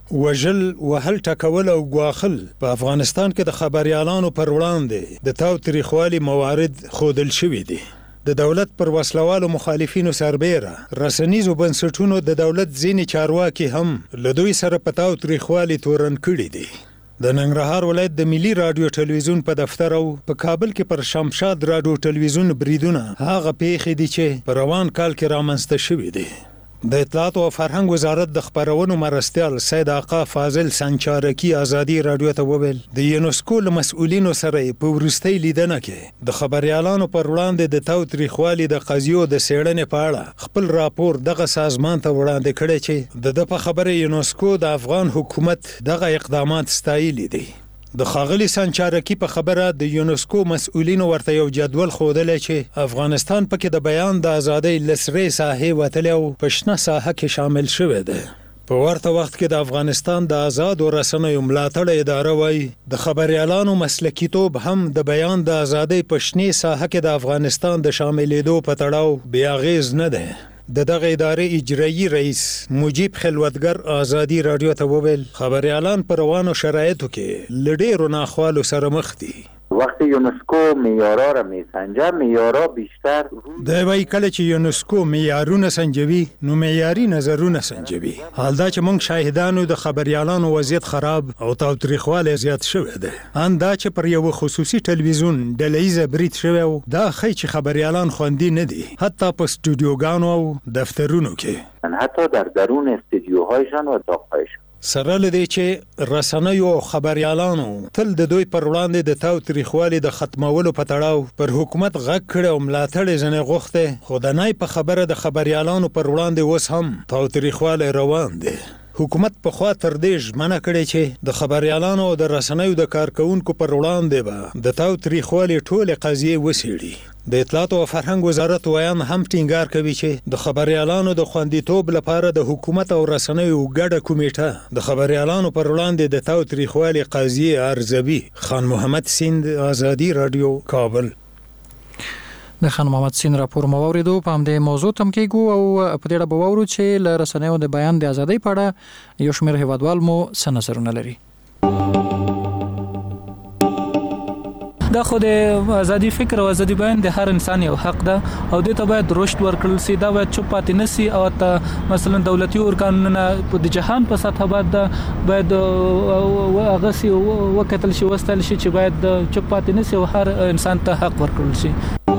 وژل وهل ټکول او ګواښل په افغانستان کې د خبريالانو پر وړاندې د تاوتریخوالي موارد ښودل شوي دي. د دولت پر وسلوالو مخالفینو سربیره رسنیزو بنسټونو د دولت ځینې چارواکي هم له دوی سره په تاوتریخوالي تورن کړي دي. د ننګرهار ولایت د ملي رادیو ټلویزیون په دفتر او په کابل کې پر شمشاد رادیو ټلویزیون بریدونه هغه پیښې دي چې په روان کال کې رامنځته شوي دي. د اطلاعات او فرهنګ وزارت د خبرونو مرستیال سید آقا فاضل سنچارکی ازادي رادیو ته وویل د یونسکو له مسؤلینو سره په وروستۍ لیدنه کې د خبريالانو پر وړاندې د تاوتریخوالي د قضیو د څېړنې په اړه خپل راپور دغه سازمان ته وړاندې کړی چې د په خبره یونسکو د افغان حکومت دغه اقدامات ستایلي دي. د خاغلی سنچارکی په خبره د یونسکو مسؤلینو ورته یو جدول ښودلی چې افغانستان پکې د بیان د ازادۍ لسرې ساحې وتلی او په شنه ساحه کې شامل شوی دی. په ورته وخت کې د افغانستان د آزادو رسنیو ملاتړ اداره وایي د خبريالانو مسلکیتوب هم د بیان د ازادۍ په شنې ساحه کې د افغانستان د شاملېدو په تړاو بې اغېز نه دی. د دغه ادارې اجرایي رئیس مجیب خلوتګر ازادي رادیو ته وویل خبريالان په روانو شرایطو کې له ډېرو ناخوالو سره مخ دي. وقتی یونسکو معیارها را میسنجه معیارها بیشتر دی وایي کله چې یونسکو معیارونه سنجوي نو معیاري نظرونه سنجوي. حال دا چې موږ شاهدانو د خبريالانو وضعیت خراب او تاوتریخوالی زیات شوی دی. ان دا چې پر یو خصوصي ټلویزیون ډلهیزه برید شوی او دا ښیي چې خبريالان خوندي نه دي حتی په استودیوګانو او دفترونو کې، حتی در درون استودیوهایشان و اتاقهایشان. سره لدی چې رسنیو او خبريالانو تل د دوی پر وړاندې د تاوتریخوالي د ختمولو په تړاو پر حکومت غږ کړی او ملاتړ یې ځنې غوښتی، خو د نای په خبره د خبريالانو پر وړاندې اوس هم تاوتریخوالی روان دی. حکومت په خوا تر دې ژمنه کړې چې د خبريالانو او د رسنیو د کارکونکو پر وړاندې به د تاوتریخوالي ټولې قضیې وڅېړي. د اطلاعات او فرهنګ وزارت ویان هم ټینګار کوي چې د خبريالانو د خوندیتوب لپاره د حکومت او رسنیو ګډه کمیټه د خبريالانو پر وړاندې د تاوتریخوالي قضیې ارزوي. خان محمد سیند ازادي رادیو کابل. د خان محمد سین راپور مو اوریدو. په همدې موضوع تم کېږو او په دې اړه به واورو چې له رسنیو د بیان د ازادۍ په اړه یو شمېر هیوادوال مو څه نظرونه لري. دا خو د ازادي فکر او ازادي بیان د هر انسان یو حق ده او د ته باید رشد ورکړل سي. دا باید چوپ پاتې نسی او ته مثلا دولتي ارګانونه د جهان په سطح باید هغه سي وکتل شي وستل شي چې باید چوپ پاتې نسی او هر انسان ته حق ورکړل شي.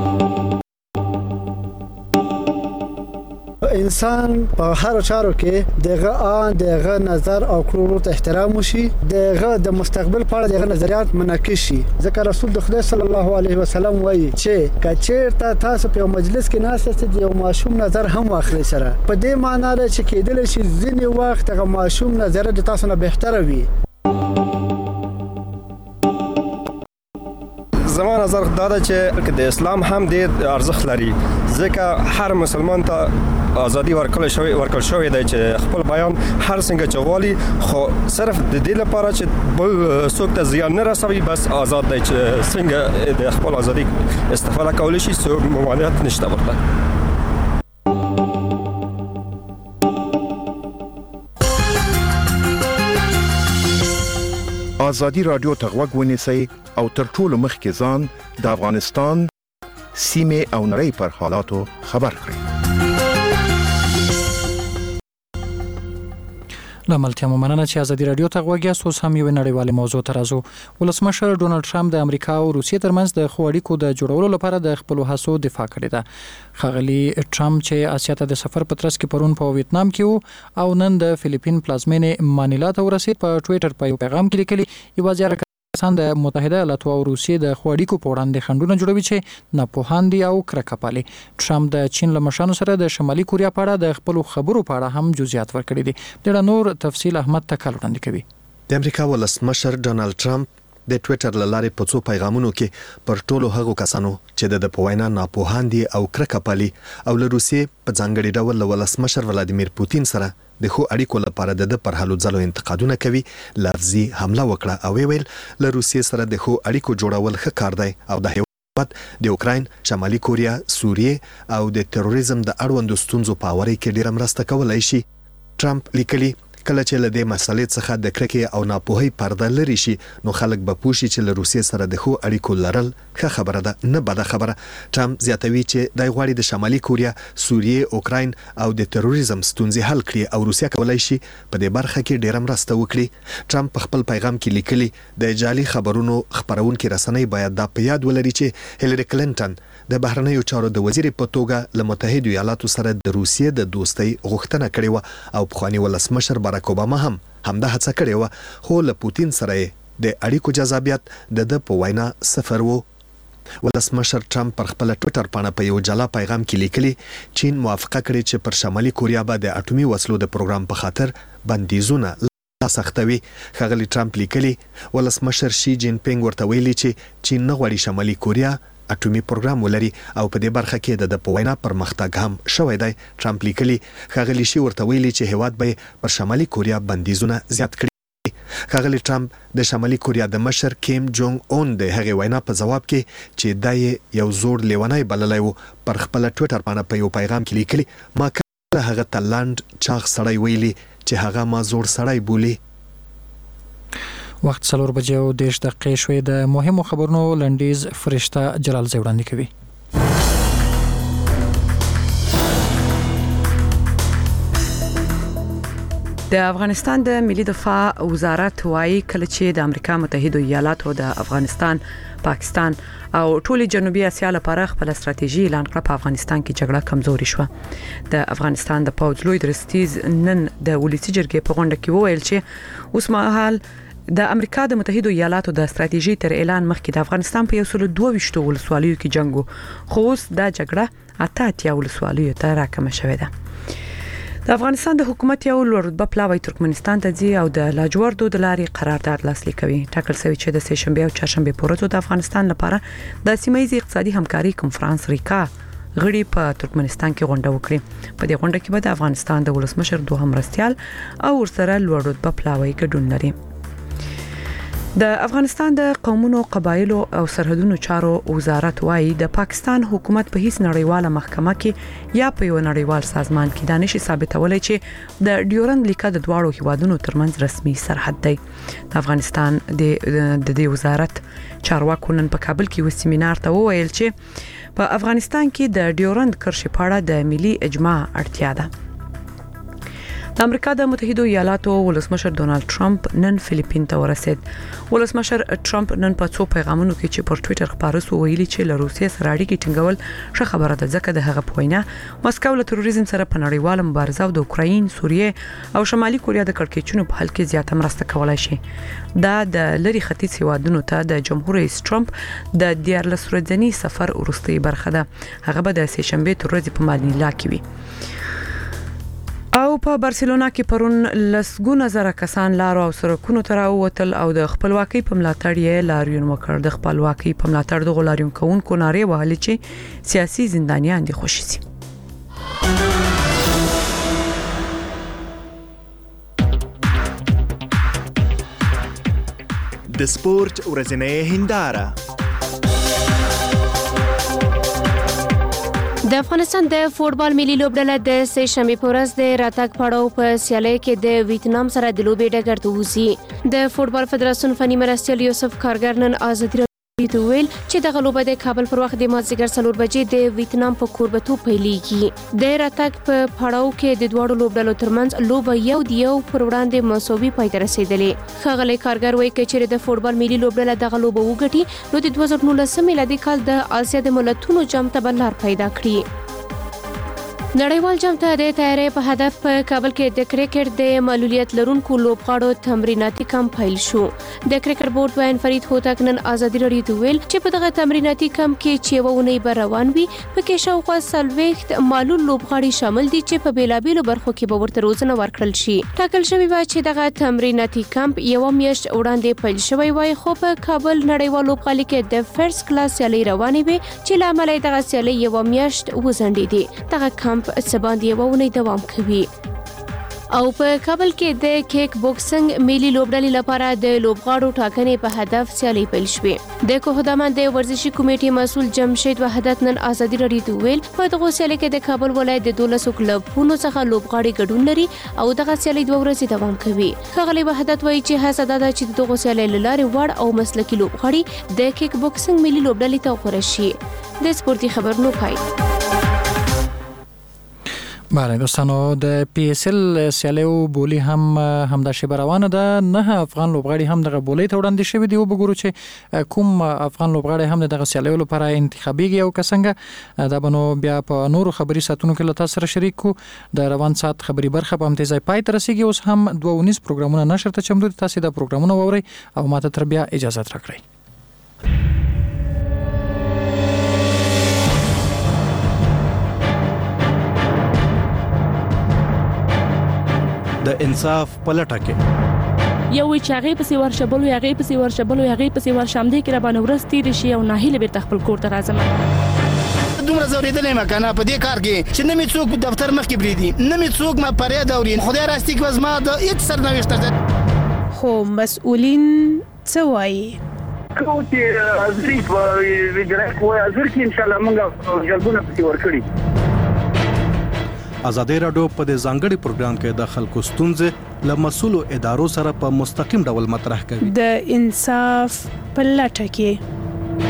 انسان په هر چارو کې دغه نظر او کړو ته احترام وشي، دغه د مستقبل په اړه دغه نظریات منعکس شي. ځکه رسول د خدای صلی الله علیه وسلم وایي چې کچېرته تاسو په مجلس کې ناست یو معصوم نظر هم واخلئ سره، په دې معنی ده چې کېدل شي ځینې وخت هغه معصوم نظر د تاسو نه بهتره وي. زما نظر دا ده چې د اسلام هم ډېر ارزښت لري، ځکه هر مسلمان ته ازادي ورکړل شوې ده چې خپل بیان هر څنګه چوالي، خو صرف د دې لپاره چې بل څوک ته زیان نه رسوي بس آزاد دی چې څنګه د خپل ازادي استفاده کولی شي، څوک ممانعت نشته ورته. ازادي رادیو ته غوږ ونیسئ او تر ټولو مخکې ځان د افغانستان سیمې او نړۍ پر حالاتو خبر کړئ. لاملتیا مننه چې ازادي رادیو ته غوږ یاست. اوس هم یو نړیوال موضوع ته راځو. ولسمشر ډونالد ټرمپ د امریکا او روسیې ترمنځ د ښو اړیکو د جوړولو لپاره د خپل هڅو دفاع کړې ده. ښاغلي ټرمپ چې اسیا ته د سفر په ترڅ کې پرون په ویتنام کې او نن د فلیپین پلازمینې مانیلا ته ورسید، په ټوئیټر په یو پیغام کې لیکلي یوازې کسان د متحده ایالاتو او روسیې د ښو اړیکو په وړاندې خنډونه جوړوي چې ناپوهان دي او کرکه پالي. ټرمپ د چین له مشرانو سره د شمالي کوریا په اړه د خپلو خبرو په اړه هم جزئیات ورکړي دي. د نور تفصیل احمد تکل وړاندې کوي. د امریکا ولسمشر ډونالد ټرمپ د ټوئیټر له لارې په څو پیغامونو کې پر ټولو هغو کسانو چې د پوینا ناپوهان دي او کرکه پالي او له روسیې په ځانګړي ډول له ولسمشر ولادیمیر پوتین سره د خو اړیکو لپاره د پر هلو ځلو انتقادونه کوي، لفظي حمله وکړه او ویل له روسیې سره د خو اړیکو جوړول ښه کار دی او د هیواد د اوکراین، شمالي کوریا، سوریې او د تروریزم د اړوندو ستونزو په اوري کې ډیره مرسته کولای شي. ټرمپ لیکلي کله چې له دې مسلې څخه د کرکې او ناپوهۍ پرده لري شي نو خلک به پوه شي چې له روسیې سره د ښو اړیکو لرل ښه خبره ده نه بده خبره. ټرمپ زیاتوي چې دای غواړي د شمالي کوریا، سوریې، اوکراین او د تروریزم ستونزې حل کړي او روسیا کولای شي په دې برخه کې ډېره مرسته وکړي. ټرمپ په خپل پیغام کې لیکلي د جعلي خبرونو خبرونکو رسنۍ باید دا په یاد ولري چې هیلری کلینټن د بهرنیو چارو د وزیر په توګه له متحده ایالاتو سره د روسیې د دوستۍ غوښتنه کړې و او پخوانی ولسمشر باراک اوباما هم همدا هڅه کړې و خو له پوتین سره د اړیکو جذابیت د په وینا صفر و. ولسمشر ټرمپ پر خپل ټوئیټر باندې په یو جلا پیغام کې لیکلي چین موافقه کړې چې پر شمالي کوریا باندې د اټومي وسلو د پروګرام په خاطر بندیزونه سختوي. ښاغلي ټرمپ لیکلي ولسمشر شي جین پینګ ورته ویلي چې چین نه غواړي شمالي کوریا اټومي پروګرام ولري او په دې برخه کې د په وینا پرمختګ هم شوی دی. ټرمپ لیکلي ښاغلي شي ورته ویلي چې هیواد به پر شمالي کوریا بندیزونه زیات کړي. ښاغلي ټرمپ د شمالي کوریا د مشر کیم جونګ اون د هغې وینا په جواب کې چې دا یو زوړ لیونی بللی و پر خپل ټوئیټر باندې په یو پیغام کې لیکلي ما کله هغه ته لاند چاغ سړی ویلي چې هغه ما زوړ سړی بولي. وخت 4:10 شوې د مهمو خبرونو لنډیز فرشته جلال زی وړاندې کوي. د افغانستان د ملي دفاع وزارت وايي کله چې د امریکا متحده ایالاتو د افغانستان، پاکستان او ټولي جنوبي اسیا لپاره خپل ستراتیژي اعلان کړه په افغانستان کې جګړه کمزوري شوه. د افغانستان د پوځ لوی درستیز نن د ولسی جرګې په غونډه کې وویل چې اوس مهال د امریکا د متحده ایالاتو د ستراتیژي تر اعلان مخکې د افغانستان په 122 ولسوالیو کې جنگ خو اوس دا جګړه 88 ولسوالیو ته راکمه شوې ده. د افغانستان د حکومت یو لوړ رتبه پلاوی ترکمنستان ته ځي او د لاجوردو د لارې قرارداد لاسلیک کوي. ټاکل شوی چې د سهشنبه او چهارشنبه په ورځو د افغانستان لپاره د سیمه‌ییز اقتصادي همکاري کنفرانس ریکا غړي په ترکمنستان کې غونډه وکړي. په دې غونډه کې به د افغانستان د ولسمشر دوهم مرستيال او ورسره لوړ رتبه پلاوی ګډون لري. د افغانستان د قومونو، قبایلو او سرحدونو چارو وزارت وايي د پاکستان حکومت په هیڅ نړیواله محکمه کې یا په یو نړیوال سازمان کې دانش ثابتولای چې د ډیورند لیکه د دواړو هیوادونو ترمنځ رسمي سرحد دی. د افغانستان د دې وزارت چارواکو نن په کابل کې و سیمینار ته وویل چې په افغانستان کې د ډیورند کرښې په اړه د ملي اجماع اړتیا ده. د امریکا د متحده ایالاتو ولسمشر ډونالد ټرمپ نن فلیپین ته ورسید. ولسمشر ټرمپ نن په څو پیغامونو کې چې پر ټوئیټر خبرو سو ویلي چې له روسیې سره اړیکې ټینګول ښه خبره ده ځکه د هغه په وینا مسکو له تروریزم سره په نړیواله مبارزه او د اوکراین، سوریې او شمالي کوریا د کړکېچونو په حل کې زیاته مرسته کولای شي. دا د لری ختیځ هیوادونو ته د جمهور رئیس ټرمپ د 14 ورځنی سفر وروستۍ برخه ده. هغه به د سهشنبه تر ورځې په مانیلا کې وي. او په بارسلونا کې پرون لسګونه زره کسان لارو او سرکونو ته راووتل او د خپلواکۍ په ملاتړ یې لاریون وکړ. د خپلواکۍ په ملاتړ د لاریون کوونکو نارې وهلې چې سیاسي زندانیان دي خوشي سي. د سپورت ورځنۍ هنداره. د افغانستان د فوټبال ملي لوبډله د سهشنبه په ورځ د راتګ پړاو په سیالۍ کې د ویتنام سره د لوبې ډګر ته وځي. د فوټبال فدراسیون فني مرستیال یوسف کارګر نن ازادي راډیو ته ویل چې د لوبه د کابل پر وخت د مازیګر 4 بجې د ویتنام په کوربتو پیلېږي. د راتګ په پړاو کې د دوړو لوبډلو ترمنځ لوبه یو پر وړاندې مساوي پای ته رسیدلې. خغلی کارګر وایي چې د فوټبال ملي لوبډله د لوبه وګټي نو د 2019 میلادي کال د آسیا د ملتونو جام ته بلار پیدا کړي. نړیوال جام ته د تیاری په هدف په کابل کې د کرکټ د معلولیت لرونکو لوبغاړو تمریناتي کمپ پیل شو. د کرکټ بورډ وین فرید هوتک نن ازادي راډیو ته ویل چې په دغه تمریناتي کمپ کې چې وونی به روان وي پکې شاوخوا 40 معلول لوبغاړي شامل دي چې په بیلابیلو برخو کې به ورته روزنه ورکړل شي. ټاکل شوی و چې دغه تمریناتي کمپ یو میاشت وړاندې پیل شوی وای خو په کابل نړیوال لوبغالي کې د فرست کلاس سیالي روانې وي چې لامل دغه سیالي یو میاشت وزندې دي. دغه کمپ سباندې وونی دوام کوي. او په کابل کې د کیک بوکسنګ ملي لوبډلې لپاره د لوبغاړو ټاکنې په هدف سیالي پیل شوې. د کوهدامن د ورزشي کمیټې مسول جمشید وحدت نن ازادي راډیو ته ویل په دغه سیالي کې د کابل ولایت د 12 کلبونو څخه لوبغاړي ګډون لري او دغه سیالي 2 ورځې دوام کوي. ښاغلي وحدت وایي چې هڅه ده چې دغه سیالي لاره وړ او مسلکي لوبغاړي د کیک بوکسنګ ملي لوبډلې ته ورشي. د سپورتي خبرونو پای. بله دوستانو د پی اس ال سیالیو بولی هم د شبه روانه ده. 9 افغان لوبغاړي هم دغه بولی ته وړاندې شوي دي. وګورو چې کوم افغان لوبغاړي هم دغه سیالیو لپاره انتخابیږي او کسنګ دا بنو بیا په نورو خبري ساتونو کې لته سره شریک کو. د روان سات خبري برخه په امتیازي پای تر رسیدي. اوس هم 2 پروګرامونه نشر ته چمدو. تاسو دا پروګرامونه ووري او ماته تر بیا اجازه راکړئ. د انصاف پلټه کې یو چاغې پسې ورشبلو یاغې پسې ورشبلو یاغې پسې ورشم دې کې را باندې ورستې رشي او ناهیله بیرته خپل کور ته راځم. دومره زوریدلې مکنه په دې کار کې چې نه می څوک دفتر مخ کې بریدي نه می څوک ما پرې دوري خدای راستي کې وزما د هیڅ سرنوشت ده. خو مسؤلین څه وایي؟ کوتي ازریف ویګره کوی ازر کې ان شاء الله موږ جلبونه پکې ورکړي. ازادي راډیو په دې ځانګړي پروګرام کې د خلکو ستونزې له مسؤلو ادارو سره په مستقیم ډول مطرح کوي. د انصاف په لټه کې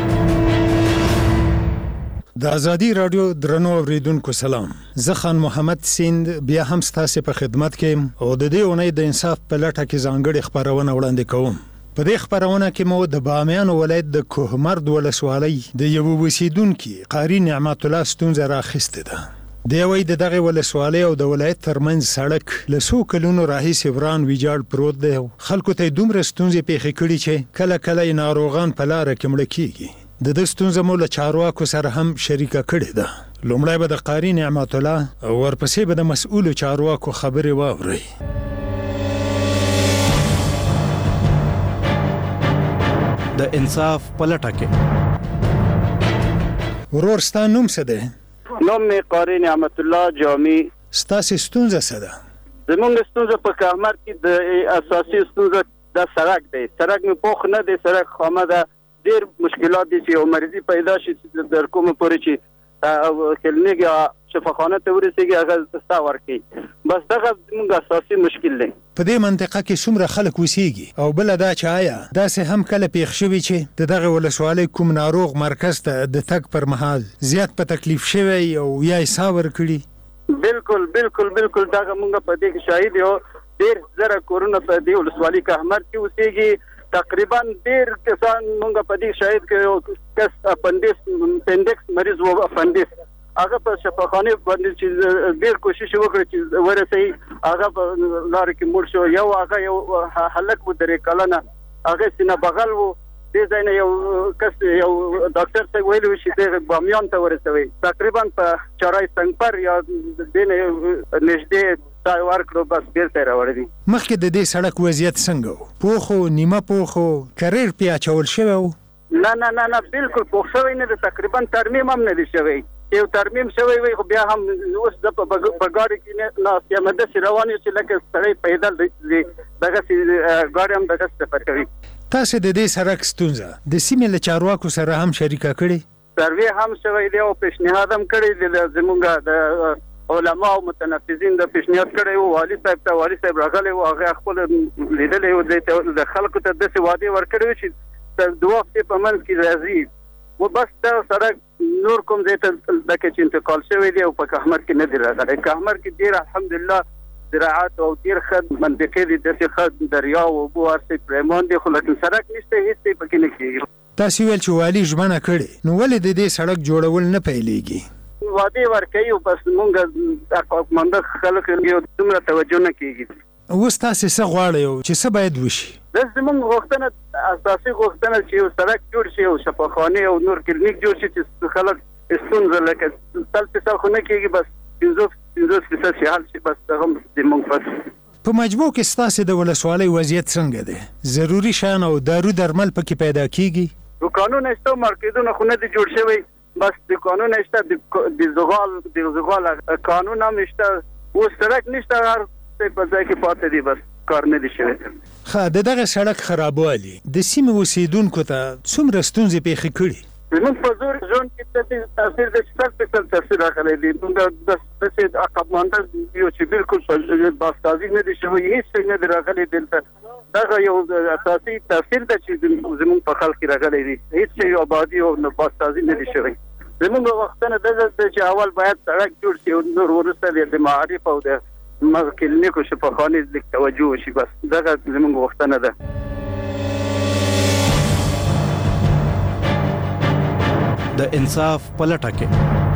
د ازادي راډیو درنو اوریدونکو سلام. زه خان محمد سیند بیا هم ستاسو په خدمت کې او د دې اونۍ د انصاف په لټه کې ځانګړي خبرونه وړاندې کوم. په دې خبرونه کې مو د بامیان ولایت د کوهمرد ولسوالۍ د یو اوسیدونکو قاری نعمت الله ستونزه راخسته ده. د وای دغه ولسوالۍ او د ولایت ترمنځ سړک له څو کلونو راهیسې وران ویجاړ پروت دی. خلکو ته دومره ستونزې پیښې کړي چې کله کله ناروغان په لار کې مړه کیږي. د دې ستونزې مو له چارواکو سره هم شریکه کړې ده. لومړی به د قاری نعمت الله او ورپسې به د مسؤلو چارواکو خبرې واورئ. د انصاف پلټه کې ورور ستا نوم څه دی؟ نوم می قاری نعمت الله جامی. ستاسو ستونزه څه ده؟ زمونږ ستونزه په کهمر کې د اساسي ستونزه د سړک دی. سړک می پوخ نه دی، سړک خامه ده. ډیر مشکلات دي چې مریضي پیدا شي در کومه پورې چې کلینیک یا شفاخانه ته ورسیږي هغه ستا ورکي. بس دغه زمونږ اساسي مشکل دی. په دې منطقه کې څومره خلک وسیږي او بل دا چې آیا داسې هم کله پیښ شوي چې دغه ولسوالۍ کوم ناروغ مرکز ته د تګ پر مهال زیات په تکلیف شوی او یا یې ساه ورکړي؟ بالکل بالکل بالکل دغه مونږ په دې کې شاهد یو. ډیر زره کورونه په دې ولسوالۍ کهمر کې وسیږي. تقریبا ډیر کسان مونږ په دې شاهد کې کس اپندکس مریض و اپندکس هغه په شفاخانه باندې چې ډیر کوشش وکړي چې ورسي هغه په لار کې مړ شو. یو هغه یو هلک و درې کلنه هغه سینه بغل و. دې ځای نه یو کس یو ډاکټر څنګه ویلو چې د بامیان ته ورسوي. تقریبا په چارای څنګه یا د نه نږدې تا ورکړو بس بیرته راوړی دي. مخکې د دې سړک وضعیت څنګه و؟ پوخو نیمه پوخو کریر پیا چول شوی و؟ نه نه نه نه بالکل پوخ شوی نه. تقریبا ترمیم هم نه دی شوی. یو ترمیم شوی وي خو بیا هم اوس د بګاړي کې نه سیمه د رواني چې لکه سړی پیدل دغه ګاډي هم دغه سفر کوي. تاسو د دې سړک ستونزه د سیمې له چارواکو سره هم شریکه کړي؟ سروي هم شوی دی او پیشنهاد هم کړی دی. زمونږ د علما او متنفذین د پیشنهاد کړی وو. والي صاحب ته والي صاحب راغلی و هغه خپل لیدلې و د خلکو ته داسې وعده ورکړی چې تر 2 هفتې په منځ کې راځي. و بس دا سړک نور کوم ځای ته دغه چې انتقال شوی دی او په کهمر کې نه دی راغلی. کهمر کې ډیر الحمدلله زراعت او ډیر ښه منطقې دي، داسې ښه دریا او اوبه هرڅه پرېمان دي، خو لیکن سړک نشته، هېڅ پکې نه کېږي. تاسو ویل چې والي ژمنه کړې، نو ولې د دې سړک جوړول نه پیلېږي؟ وعده ورکوي او بس مونږ حکومت خلک یو دومره توجه نه کېږي. اوس تاسو څه غواړئ چې څه باید وشي؟ زموږ غوښتنه اساسي غوښتنه چې یو سړک جوړ شي او شفاخانه او نور کلینیک جوړ شي چې خلک ستونزه لکه تل خو نه کېږي. بس 50% حل شي. بس هغه زموږ بس په مجموع کې ستاسو د ولسوالۍ وضعیت څنګه دی؟ ضروري شیان او دارو درمل پکې پیدا کیږي؟ قانون نشته، مارکیټونه خو نه دي جوړ شوی. بس د قانون نشته، د زغال قانون هم نشته. اوس سړک نشته. هر په ځای کې پاتې دي، بس کار نه دي شوی. دغه سړک خرابوالی د سیمې اوسیدونکو ته څومره ستونزې پیښې کړي؟ زموږ په زور ژوند کې تاثیر د 100% تاثیر راغلی دی. موږ داسې عقبمانده یو چې بالکل بازسازي نه دي شوی، هیڅ څه نه دي راغلی دلته. دغه یو اساسي تاثیر ده چې زموږ په خلک کې راغلی دی. هیڅ یو آبادي او بازسازي نه دي شوی. زموږ وختونه دغه چې اول باید سړک جوړ شي او نور وروسته د معارف او د کلینیکو شفاخانې لیک توجه وشي. بس دغه زموږ وختونه ده. د انصاف په لټه کې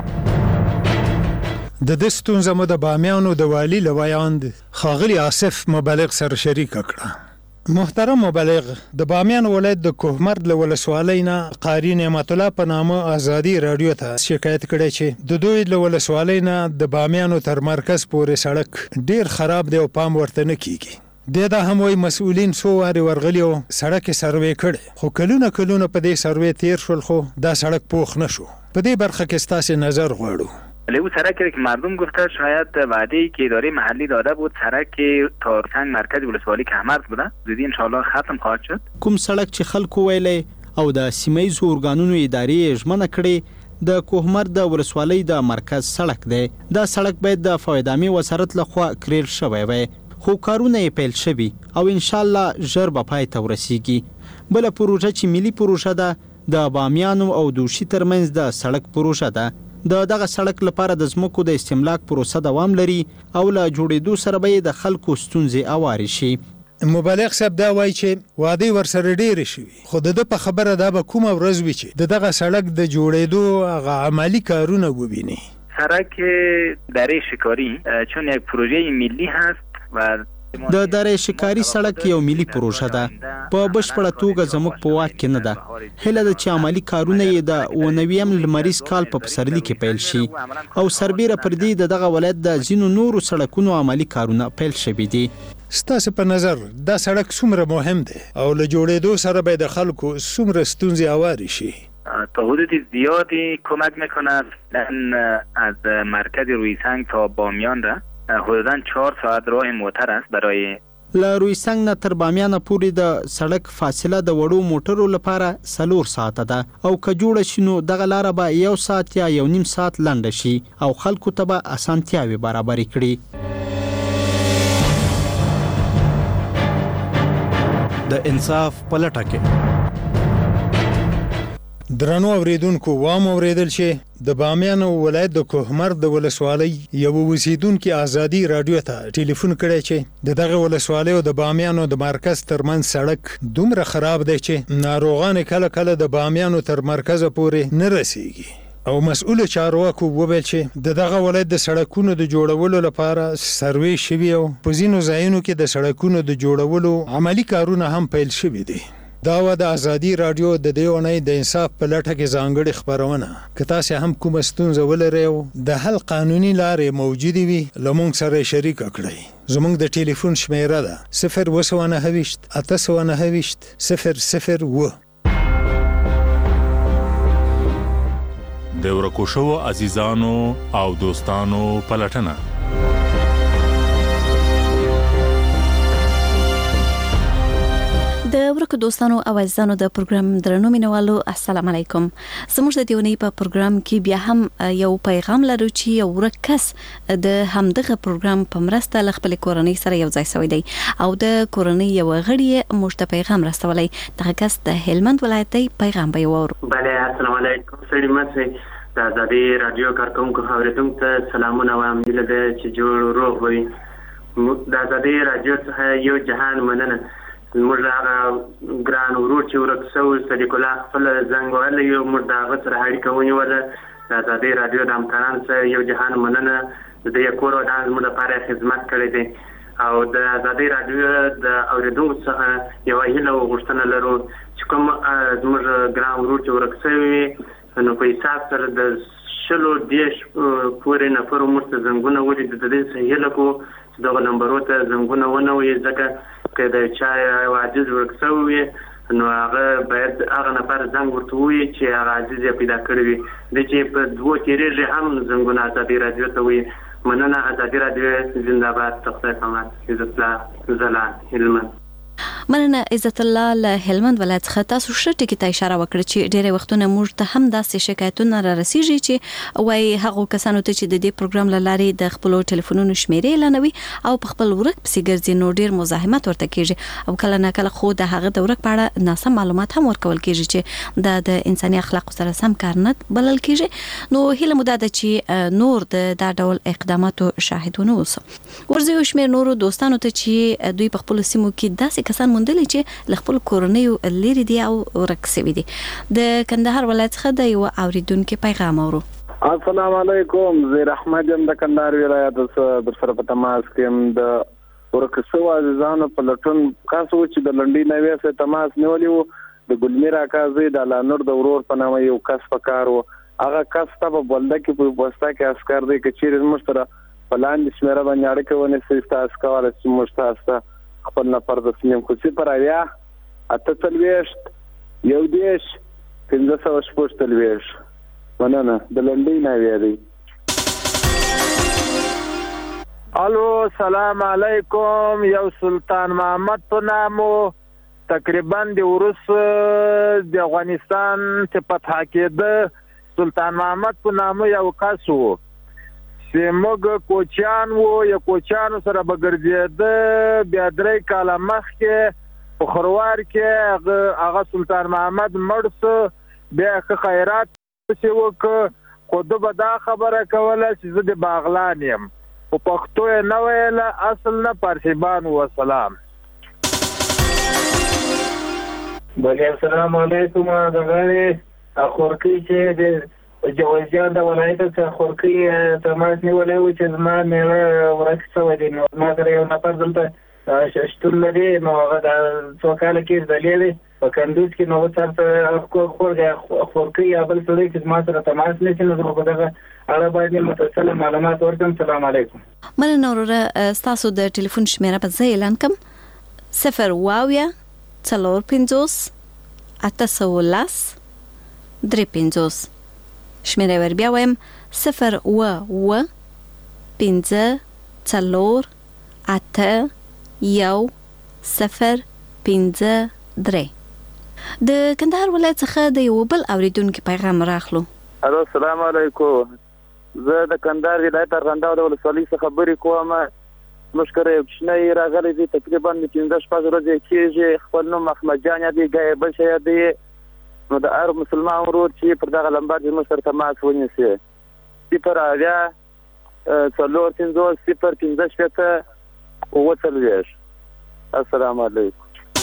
د ستونزه مو د بامیانو د والی لویاند ښاغلي آصف مبلغ سره شریک کړه. محترم مبلغ، د بامیان ولایت د کوهمرد له ولسوالۍ نه قاری نعمت الله په نامه ازادي رادیو ته شکایت کړی چې د دوی له ولسوالۍ نه د بامیانو تر مرکز پورې سړک ډیر خراب دی او پام ورته نه کیږي. دا هم وایي مسؤلین څو وارې ورغلي او سړک یې سروې کړی، خو کلونه په دې سروې تیر شول خو دا سړک پوخ نشو. په دې برخه کې ستاسو نظر غواړو. او سرک که مردم گفته شاید وعده‌ای که اداره محلی داده بود سرک تارسنگ مرکز ولسوالی کهمرد بوده، زودی ان شاء الله ختم خواهد شد. کوم سړک چې خلکو ویلې او د سیمایي اورګانونو ادارې ژمنه کړې د کوهمرد د ولسوالۍ د مرکز سړک دی. دا سړک باید د فایدامي وزارت لخوا کړل شوی وي، خو کارونه یې پیل شوي او ان شاء الله ژر به پای ته ورسیږي. بل پروژه چې ملي پروژه ده د بامیانو او دوشي ترمنځ د سړک پروژه ده. دغه سړک لپاره د ځمکو د استملاک پروسه دوام لري او له جوړېدو سره به د خلکو ستونزې اوارې شي. مبلغ صاحب دا وایي چې وعده ورسره ډېرې شوي، خو د په خبره دا به کومه ورځ وي چې دغه سړک د جوړېدو هغه عملی کارونه وبیني. سرک دره شکاری چون یک پروژه ملی هست و د دره شکاری سړک یو ملي پروژه ده، په بشپړه توګه زموږ په واک کې نه ده. هله د چې عملی کارونه یې د 19 لمریز کال په پسرلي کې پیل شي او سربیره پر دې دغه ولایت د ځینو نورو سړکونو عملی کارونه پیل شوي دي. ستاسو په نظر دا سړک څومره مهم دی او له جوړېدو سره به د خلکو څومره ستونزې اوارې شي؟ تا حدود زیادی کمک میکند. از مرکز رویسنگ تا بامیان را حدوداً 4 ساعت راه موتر است برای له رویسنگ نه تر بامیان پورې د سړک فاصله د وړو موټرو لپاره 4 ساعته ده او که جوړ شي نو دغه لار به 1 ساعت یا 1.5 ساعت لنډه شي او خلکو ته به اسانتیاوي برابر کړي. د انصاف په لټه کې درنو اوریدونکو وام اوریدل چې د بامیان ولایت د کوهمرد د ولسوالۍ یو اوسیدونکو ازادي رادیو ته ټلیفون کړی چې دغه ولسوالۍ او د بامیان د مرکز ترمن سړک دومره خراب دی چې ناروغان کله کله د بامیان تر مرکز پورې نه رسیږي او مسؤل چارواکو وویل چې دغه ولایت د سړکونو د جوړولو لپاره سروې شوی او په ځینو ځایونو کې د سړکونو د جوړولو عملی کارونه هم پیل شوي دي. دا و د ازادي رادیو د دې اونۍ د انصاف په لټه کې ځانګړې خبرونه. که تاسو هم کومه ستونزه ولرئ او د حل قانوني لارې موجودې وي له موږ سره شریک کړئ. زموږ د ټلیفون شمیره ده 029 829 001. د ورکو شوو عزیزانو او دوستانو پلټنه. د ورکو دوستانو او عزیزانو د پروګرام درنو مینوالو السلام علیکم. زموږ د دیونی په پروګرام کې بیا هم یو پیغام لرو چې یو ورکس د همدغه پروګرام په مرسته خپل کورنۍ سره یو ځای شوی دی او د کورنۍ یو غړي موږ ته پیغام راستولی. دغه کس د هلمند ولایت پیغام به وورو. بله السلام علیکم. سړي مته د ازادي رادیو کارکونکو اوریدونکو ته سلامونه وایم. دلته چې جوړ روغ وي د ازادي رادیو څخه یو جهان مننه. موږ هغه ګران ورور چې ورکسو صدیق الله خپل زنګ وهلی یو موږ د هغه سره اړیکه ونیوله. د ازادي رادیو د همکارانو سره یو جهان مننه. د دې کور او د زموږ لپاره خدمت کړی دی او د ازادي رادیو د اوریدونکو څخه یو هیله او غوښتنه لرو چې کوم زموږ ګران ورور چې ورکسوي نو په حساب سره د 10 پورې نفر موږ ته زنګونه ولې د دې هیله کو چې دغه نمبرو ته زنګونه ونه وي ځکه که د چا عاجز ورکسوي نو هغه باید هغه نفر زنګ ورته وي چې هغه عاجز پیدا کړی وي. د چې په 2 تیریږي هم زنګونه ازادي رادیو ته وي مننه. ازادي رادیو زنده باد. تخصیص حماد عزت الله زلان هلمند. مننه عزت الله له هلمند ولایت څخه تاسو شته کې ته اشاره وکړه چې ډېر وختونه موږ ته هم داسې شکایتونه را رسیږي چې وای هغه کسانو ته چې د دې پروګرام لاري د خپل ټلیفونونو شمیرې اعلانوي او په خپل ورک پسې ګرځي نو ډېر مزاحمت ورته کیږي او کله نه کله خو د هغه د ورک په اړه ناسم معلومات هم ورکول کیږي چې د انساني اخلاق سره سم کار نه بلل کیږي. نو هله مدده چې نور د دا ډول اقداماتو شاهدونه اوسه ورزه شمیر نورو دوستانو ته چې دوی په خپل سیمو کې داسې کسان موندل چې خپل کورنۍ لري دي او ورکسوي دي. د کندهار ولایت څخه د یو اوریدونکو پیغام اورو. السلام علیکم. زیر احمد یم د کندهار ولایت څخه در سره په تماس کې د ورکسو عزیزانو په لټون خاصو چې د لنډۍ نوې سره تماس نیولی وو. د ګلمیر اکازي د لانور د ورور په نامه یو کس پکارو. هغه کس ته په بلده کې په وستا کې اسکار دی چې چیرې مشتره پلان د شمیره باندې اړیکه ونې سیستا اسکواله چې مشتاسته خپل نفر د سنیم خو سی پر اویا اته تلويشت یو دیش 1500 تلويش. مننه. د لنډۍ نه ویری. الو سلام علیکم. یو سلطان محمد په نامو تقریبا د ورس د افغانستان چې فتح کېده سلطان محمد په نامو یو کس وو چې موږ کوچیان وو یا کوچیانو سره بګرځېده. بیا 3 کاله مخکې په خروار کې هغه سلطان محمد مړ بیا خیرات چې وکړه خو د به دا خبره کوله چې زه د باغلان یم په پښتو یې نه ویله اصل نه پارسیبان وسلام. بلې السلام علیکم. دغه خورکۍ چې د جوازجان د ولایت څخه خورکۍ تماس نیولی و چې زما میوه ورک شوی دی. نو ما سره یو نفر دلته شتون لري نو هغه د څو کاله کې زدلی دی په کندوز کې. نو اوس هلته خورکۍ یا بل سړی چې زما سره تماس نیسي نو زه په دغه اړه باید متصل معلومات ورکړم. سلام علیکم. مننه وروره. ستاسو د ټلیفون شمیره به زه اعلان کړم 0 450 810 350. شمیره ور بیا وایم 0 5 4 8 1 0 5 3. د کندهار ولایت څخه د یو بل اوریدونکو پیغام راخلو. الو السلام علیکم. زه د کندهار ولایت ارغنداو د ولسوالۍ څخه خبرې کوم. مشکره یو کوچنی راغلی دی تقریبا 15 ورځې کېږي. خپل نوم احمد جان دی ګای بل شي دی. نو د هر مسلمان ورور چې پر دغه لمبر د مشر تماس ونیسي 0 اویا 450 015 وڅلويش. السلام علیکم.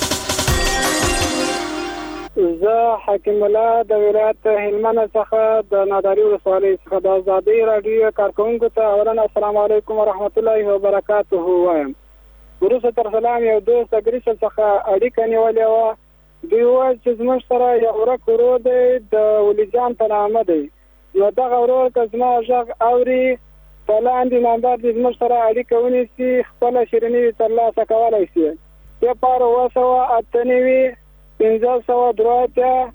زه حکیم الله د ولایت هلمند څخه د ناداری ولسوالۍ څخه د ازادي رادیو کارکونکو ته اولا السلام علیکم ورحمت الله وبرکاته وایم. ورسره تر سلام یو دوست اګریس څخه اړیکه نیولې و. دوی وایي چې زموږ سره یو ورک ورور دی د ولیجان په نامه دی. نو دغه ورور که زما غږ اوري په لاندې نمبر دې زموږ سره اړیکه ونیسي خپله شیریني ترلاسه کولی شي. 0 503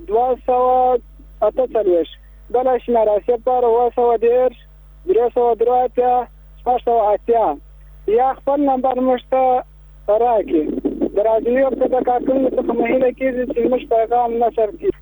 248 بله شمېره 0 303 680 یا خپل نمبر موږ ته راکړي. د راډیو په کارکونکو څخه مهیله کېږي چې موږ پیغام نشر کړي.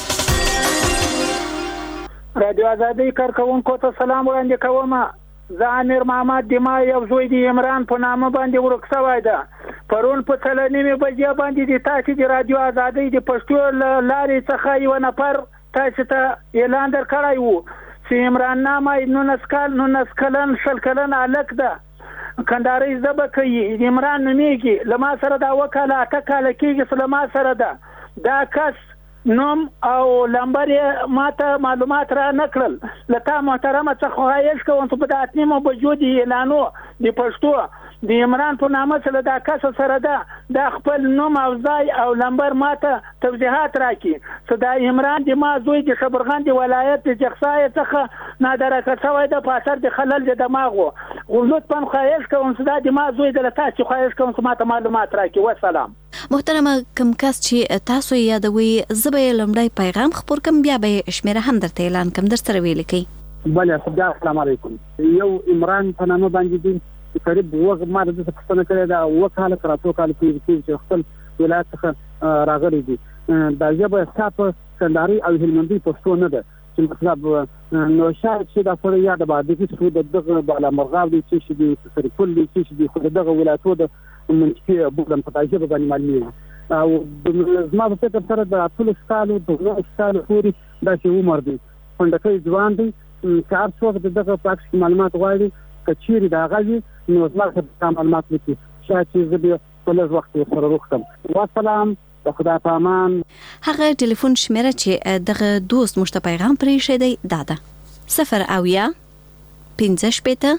رادیو ازادي کارکونکو ته سلام وړاندې کوم. زه امیر محمد دیما یو زوی د عمران په نامه باندې ورک شوی ده. پرون په 3:30 بجې باندې د تاسو د رادیو ازادي د پښتو لارې څخه یو نفر تاسو ته اعلان درکړی وو چې عمران نامه 19 کلن شل کلن الک ده. کندهاري زبه کوي عمران نومېږي. له ما سره دا وکاله 8 کاله کېږي له ما سره ده. دا کس نوم او لمبر ماته معلومات را نکړل. لته محترمه څخه خواهش کوم چې په 8:30 بجو د اعلانو د پښتو د عمران په نامه سره دا کس سره ده د خپل نوم او ځای او لمبر ماته توضیحات راکړي چې دا عمران د ما زوی د خبرغان د ولایت د جغسای څخه نادرکه شوی ده په اثر د خلل د دماغو. لطفا خواهش کوم چې دا د ما زوی د لته خواهش کوم چې ماته معلومات راکړي. والسلام. محترمه کوم کس چې تاسو یادوي زبې لمړی پیغام خبر کوم بیا به شمیره هم درته اعلان کوم در سره ویل کی. بله السلام علیکم. یو عمران په نامه باندې دی قریب ما د پښتنه کړی دا وکاله کراتو کال کې چې خپل ولایت څخه راغلي دي. دا ژبه صاحب کندهاري او هلمندي پښتو نه ده چې مطلب نو شاید چې دا سره یاد باندې چې د دغه بالا مرغاو دي چې دي سرپل دي چې دي خو دغه ولایتو د منطقي بوګم په ژبه باندې معلومي او زما په فکر سره د ټول سکالو د سکالو پوری دا چې عمر دي پندکې ځوان دي کار څوک دغه پاکس معلومات غواړي کچيري دا غوي نو زما څه معلومات لري شاید چې زه په لږ وخت سره وختم. والسلام خدا پامان. هغه ټلیفون شمیره چې دغه دوست مشته پیغام پرې شه دی داده 0 اویا 15 شپته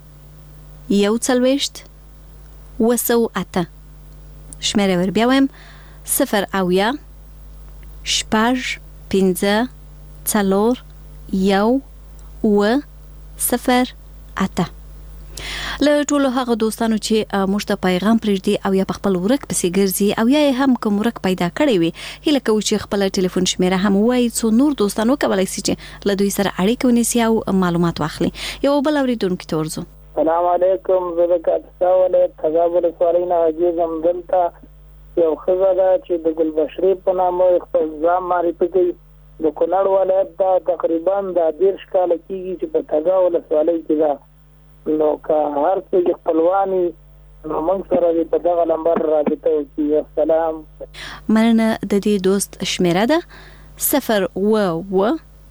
یو څلويشت وسو اته شمیره ور بیا ویم 0 اویا شپږ 15 څلور یو و 0 اته. له ټولو هغه دوستانو چې مشته پیغام پرېږدي او یا په خپل ورک پسې ګرځي او یا هم کوم ورک پیدا کړی وي هله کوي چې خپل ټلیفون شمیره هم وایي څو نور دوستانو کولای شي چې له دوی سره اړیکه ونیسي او معلومات واخلي. یو بل اوریدونکو ته ورځو. السلام علیکم. زه د تاسو تجاوز سوالینه عزیزم دلته یو خزاده چې د ګلبشری په نامه خپل ځان معرفي کوي د کونړ ولایت دا تقریبا د 10 کال کېږي چې په تجاوز سوالای کې دا نو که هر څه خپلوانی نو موږ سره په دغه نمبر رابطه وکړي. السلام. مننه. د دې دوست شمیره ده 0 و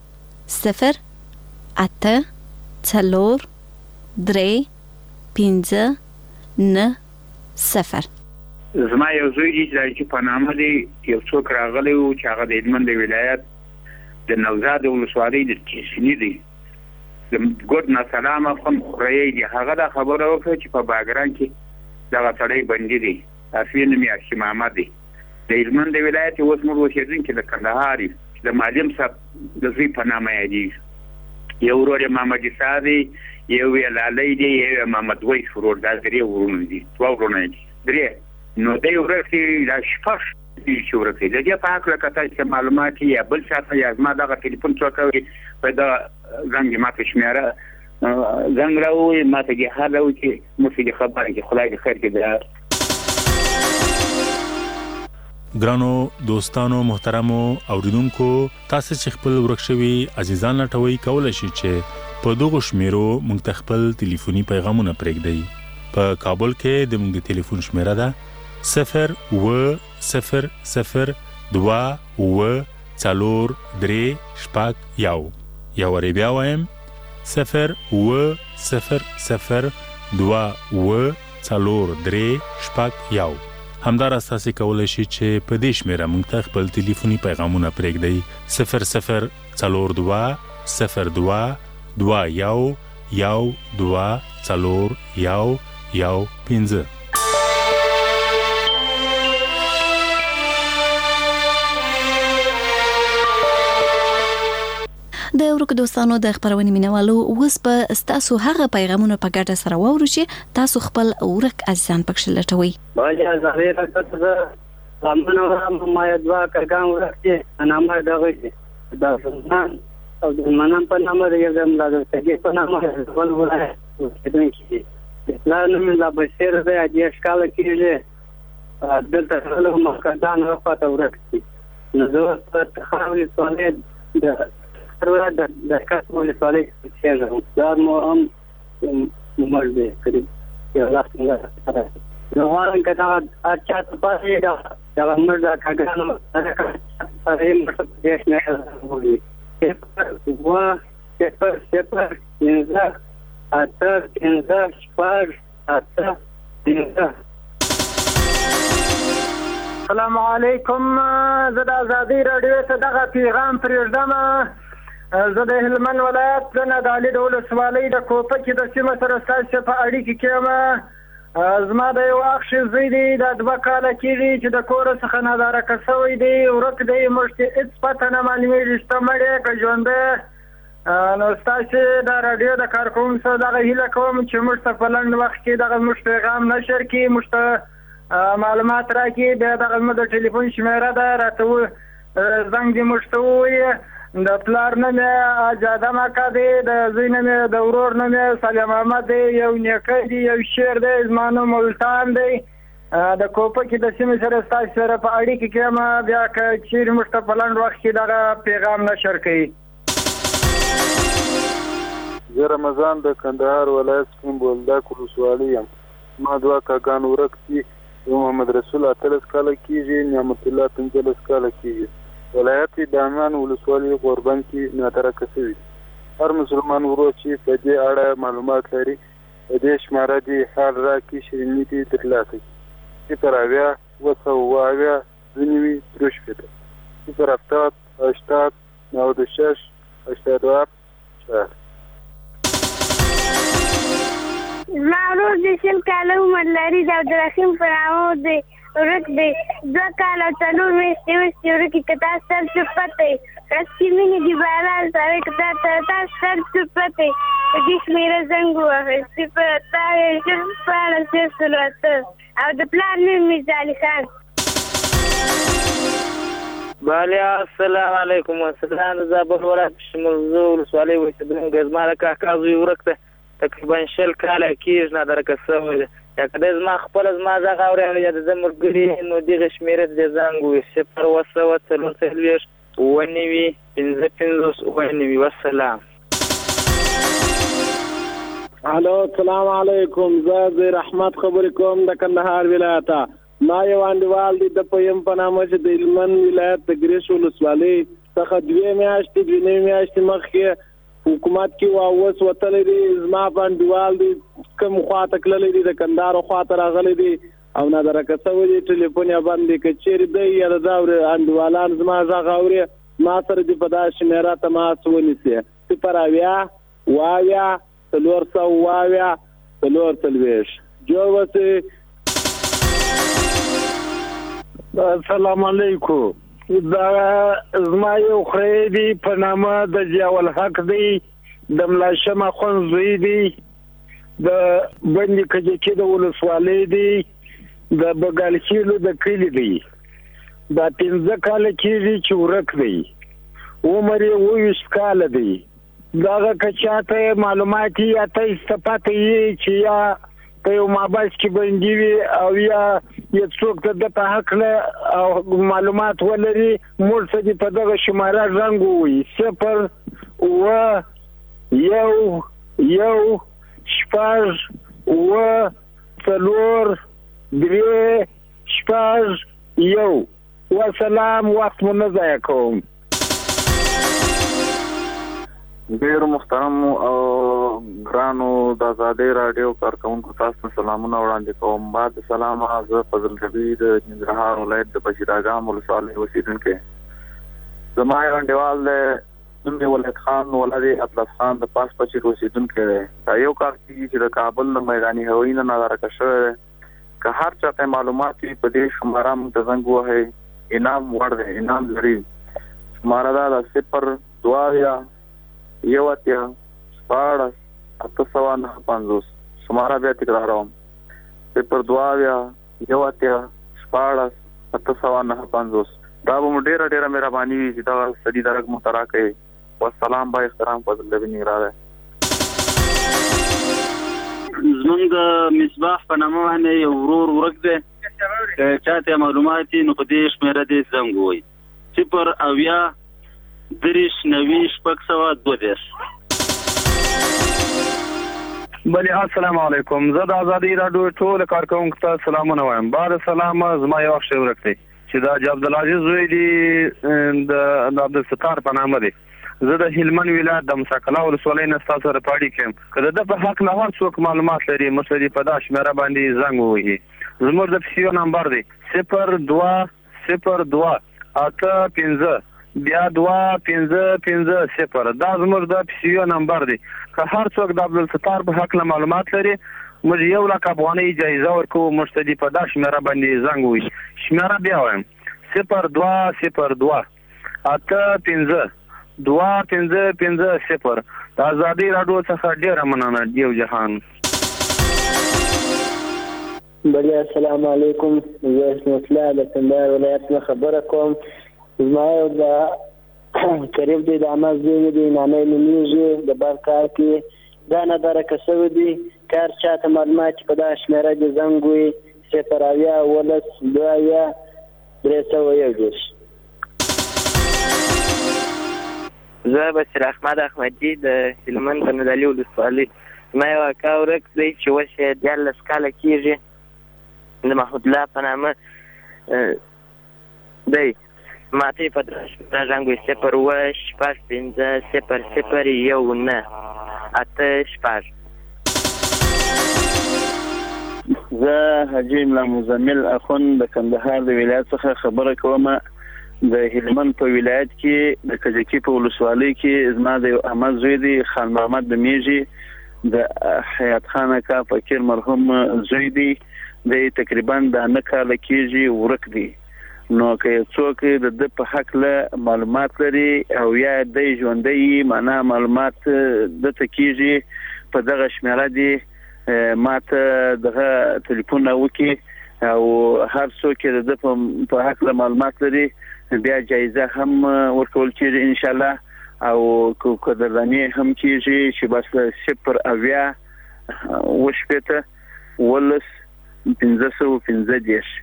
0 اته څلور 3 15 9 0. زما یو زوی دی چې په نامه دی یو څوک راغلی و چې هغه د هلمند ولایت د نوزاد ولسوالۍ د چشنی دی د ګډ نه سلام خون خوري دی. هغه دا خبره وکړه چې په باګران کې دا سړی بندي دی افین می اشی محمد دی د هلمند ولایت اوس موږ اوسېدونکي د کندهار د معلم صاحب د زوی په نامه دی. یو ورور محمد صادی یو لالی دی یو محمد وای ورور دا درې ورونه دي ورونه دي درې نو دی ورته دا شپږ چې ورته د دې په اړه کته چې معلومات یا بل څه یا ما دغه ټلیفون څوک په دا زنګ ماته شمیره زنګ راوي ماته کې حاله و چې مفید خبره کې خدای دې خیر کړي. ګرانو دوستانو محترمو اوریدونکو تاسو چې خپل ورکشوي عزیزان لټوي کولای شئ چې په دغه شمیرو موږ خپل ټلیفوني پیغامونه پرېږدئ. په کابل کې د موږ ټلیفون شمیره ده 0 و 0 0 2 و 4 3 شپږ یو بیا وایم 0 و 0 0 2 و 4 3 شپږ یو. همدارس تاسو کولای شئ چې په دې شمیره موږ ته خپل ټلیفوني پیغامونه پرېږدئ 0 0 4 2 0 2 2 1 2 4 1 5. د ورکو دوستانو د خبرونې مینوالو اوس په تاسو هغه پیغامونه په ګډه سره واورو چې تاسو خپل ورک عزیزان پکښ لټوي. باجا زهره کته امنه ما دوا کګان ورکه نامه دغه دا ځان او د منم په نامه یې زم ته په نامه ول ولای چې لا نن لا بشیر د اجیش کال کېږي دلته له مکدان راپاته ورکه نو زه په خاوري سوالې د د کاس مولې سوالې چې دا مو هم مرده کړی یو لاس څنګه نو وارن کدا اچھا تاسو دا مرده کاګانو دا سره مرته دیش نه وږي وا سپر انزا اتر انزا شپار اتر انزا. السلام علیکم. زه د آزادی رادیو ته دغه پیغام پرېږدم. زه د هلمند ولایت د نادعلي د ولسوالۍ د کوپه کې د سیمه سره ستاسو په اړیکه کې یم. زما د یو اخ زوی دی د 2 کاله کېږي چې د کور څخه نادارکه شوی دی ورک دی موږ ته هېڅ پته نه معلومېږي چې مړی که ژوندی. نو ستاسو د رادیو د کارکوونکو سره دغه هیله کوم چې موږ ته په لنډ وخت کې دغه موږ پیغام نشر کړي موږ ته معلومات راکړي. بیا دغه زموږ د ټلیفون شمیره ده راته زنګ دې موږ ته ووایي د پلار نه مې اجاده مکه دی، د زوی نه مې د ورور نه مې سلیم احمد دی، یو نیکه دی، یو شیر دی، زما نوم ملتان دی. د کوپکې د سیمې سره ستاسو سره په اړیکه کې یم، بیا که چیرې موږ ته په لنډ وخت کې دغه پیغام نشر کوي. زه رمضان د کندهار ولایت کوم بولدک ولسوالۍ یم. ما 2 کاګان ورک دي. یو محمد رسول 18 کاله کېږي، نعمت الله 15 کاله کېږي. ولایت دامان ولسوالۍ غوربند کې ناترکه شوي. هر مسلمان ورو چې په دې اړه معلومات لري په دې شماره دي حال راکړي، شیریني دي ترلاسه کړي. 0 290 ځنیوي 3 0 80 96 84 4. زما ورور د 20 کاله عمر لري، د عبدالرحیم په نامه دی، ورک دی. 2 کاله 4 میاشتې وروسته ورکې که تا سر صفت دی رسکې مینې دي باران سره که تا سر صفت دی په دې شمېره زنګ ووهئ 0 او د پلار نوم میرزا علي خان. بالیا السلام علیکم. السلام زابل ولایت شمولزو ولسوالۍ اوسېدونکی زما د کاکا زوی ورک دی، تقریبا 20 کاله کېږي نادرکه شوی دی. یا که دی زما خپله زما غږ اوري یا د ده ملګري نو دغې شمېرې ته دې زنګ ووهي 0 449 والسلام. الو السلام علیکم. زه زیر احمد خبرې کوم د کندهار ولایته. ما یو انډیوال دی د پیم په نامه چې د هلمند ولایت د ګریش ولسوالۍ څخه 2 میاشتې مخکې حکومت کې واوس وتلی دی. زما په انډیوال دی کوم خواته تللی دی، د کندهار خواته راغلی دی او نادرکه شوی دی، ټلیفون یې بند دی. که چیرې دی یا د ده انډیوالان زما غږ اوري ما سره دې په دا شمېره تماس ونیسي 0 420 جوړ وسې. السلام علیکم. دا زما یو خری دی په نامه د ضیاء الحق دی، د ملا شمع خون زوی دی، د بندي کجکي د ولسوالۍ دی، د بګالخیلو د کلي دی. دا 15 کاله کېږي چې ورک دی، عمر یې 20 کاله دی. دغه که چاته معلومات یا ته استفاده یې چې یا په یو مابس کې بندي وي او یا یو څوک د په هکله او معلومات ولري موږ ته دې په دغه شماره زنګ ووهي 0 1 4 وسلام. وخت مو نه ضایع کوم. ډیر محترم او ګرانو د آزادۍ رادیو کارکونکو تاسو ته سلامونه وړاندې کوم. بعد سلام زه فضل ربی د ننګرهار ولایت د بشیراګام ولسوالۍ اوسیدونکی. زما یو انډیوال دی نوم یې ولید خان ولد اطلس خان د پاس پچیر اوسیدونکی دی. دا یو کار کېږي چې د کابل د میداني هوایي نه نادرکه شوی دی. که هر چاته معلومات وي په دې شماره موږ ته زنګ ووهئ، انعام وړ دی، انعام لري. شماره دا ده 0 2 1 16 850. شماره بیا تکراروم 0 2 1 16 850. دا به مو ډیره مهرباني وي چې دا سړي درک مو ترا کوي. والسلام با احترام فضل الله نگران. زمونږ د مصباح په نامه باندې یو ورور ورک دی، چاته معلومات نو په دې شمېره دې زنګ ووهي 0 اویا 30 90 622. بله السلام علیکم. زه د آزادۍ راډیو ټول کارکونکو ته سلامونه وایم. بعد سلام زما یو وخت ورک دی چې دا عبدالعزیز زوی دی د عبدالستار په نامه دی. زه د هلمند ولایت د مساکلا ولسوالۍ نه ستاسو سره پاړی کوم. که د په حق له هر څوک معلومات لري مسلې په دا شمېره باندې زنګ ووهي. زموږ د پیسیو نمبر دی 0202 85 بیا 2550. دا زموږ د پیسیو نمبر دی. که هر څوک د عبدالستار په حق له معلومات لري موږ 1 لک افغانۍ جایزه ورکوو. موږ ته دې په دا شمېره باندې زنګ ووهي. شمېره بیا وایم 0202 85 2550. د آزادۍ راډیو څخه ډیره مننه. دیو جهان. بله السلام علیکم. زه اسم الله د کندهار ولایت نه خبره کوم. زما یو د قریب دی د اماز دی دی نامې نومیږي د بار کار کې دا نه درکه سوي دي کار چاته معلومات په دا شمیره د زنګوي سپراویا ولس دوایا درسوي زه بشیر احمد احمدی د هلمند د ندالي ولسوالۍ ما یو اکا ورک دی چې اوس یې 14 کاله کېږي د محمود الله په نامه دی ما ته یې په زنګ وي 0 زه حاجي ملا مزمل اخوند د کندهار د ولایت څخه خبره کوم د هلمند په ولایت کې د کجکی په ولسوالۍ کې زما د احمد زوی دی خان محمد د میږي د حیات خان کا فقیر مرحوم زوی دی د تقریبا د 9 کال کېږي ورک دی نو که څوک د په حق له معلومات لري او یا د ژوندۍ معنا معلومات د تکیږي په دغه شمیره دی ماته دغه ټلیفون وکي او هر څوک د په حق له معلومات لري بیا جایزه هم ورکول کېږي ان شاء الله او قدردانی هم کېږي چې بس 0 اویا وشپته ولس 1515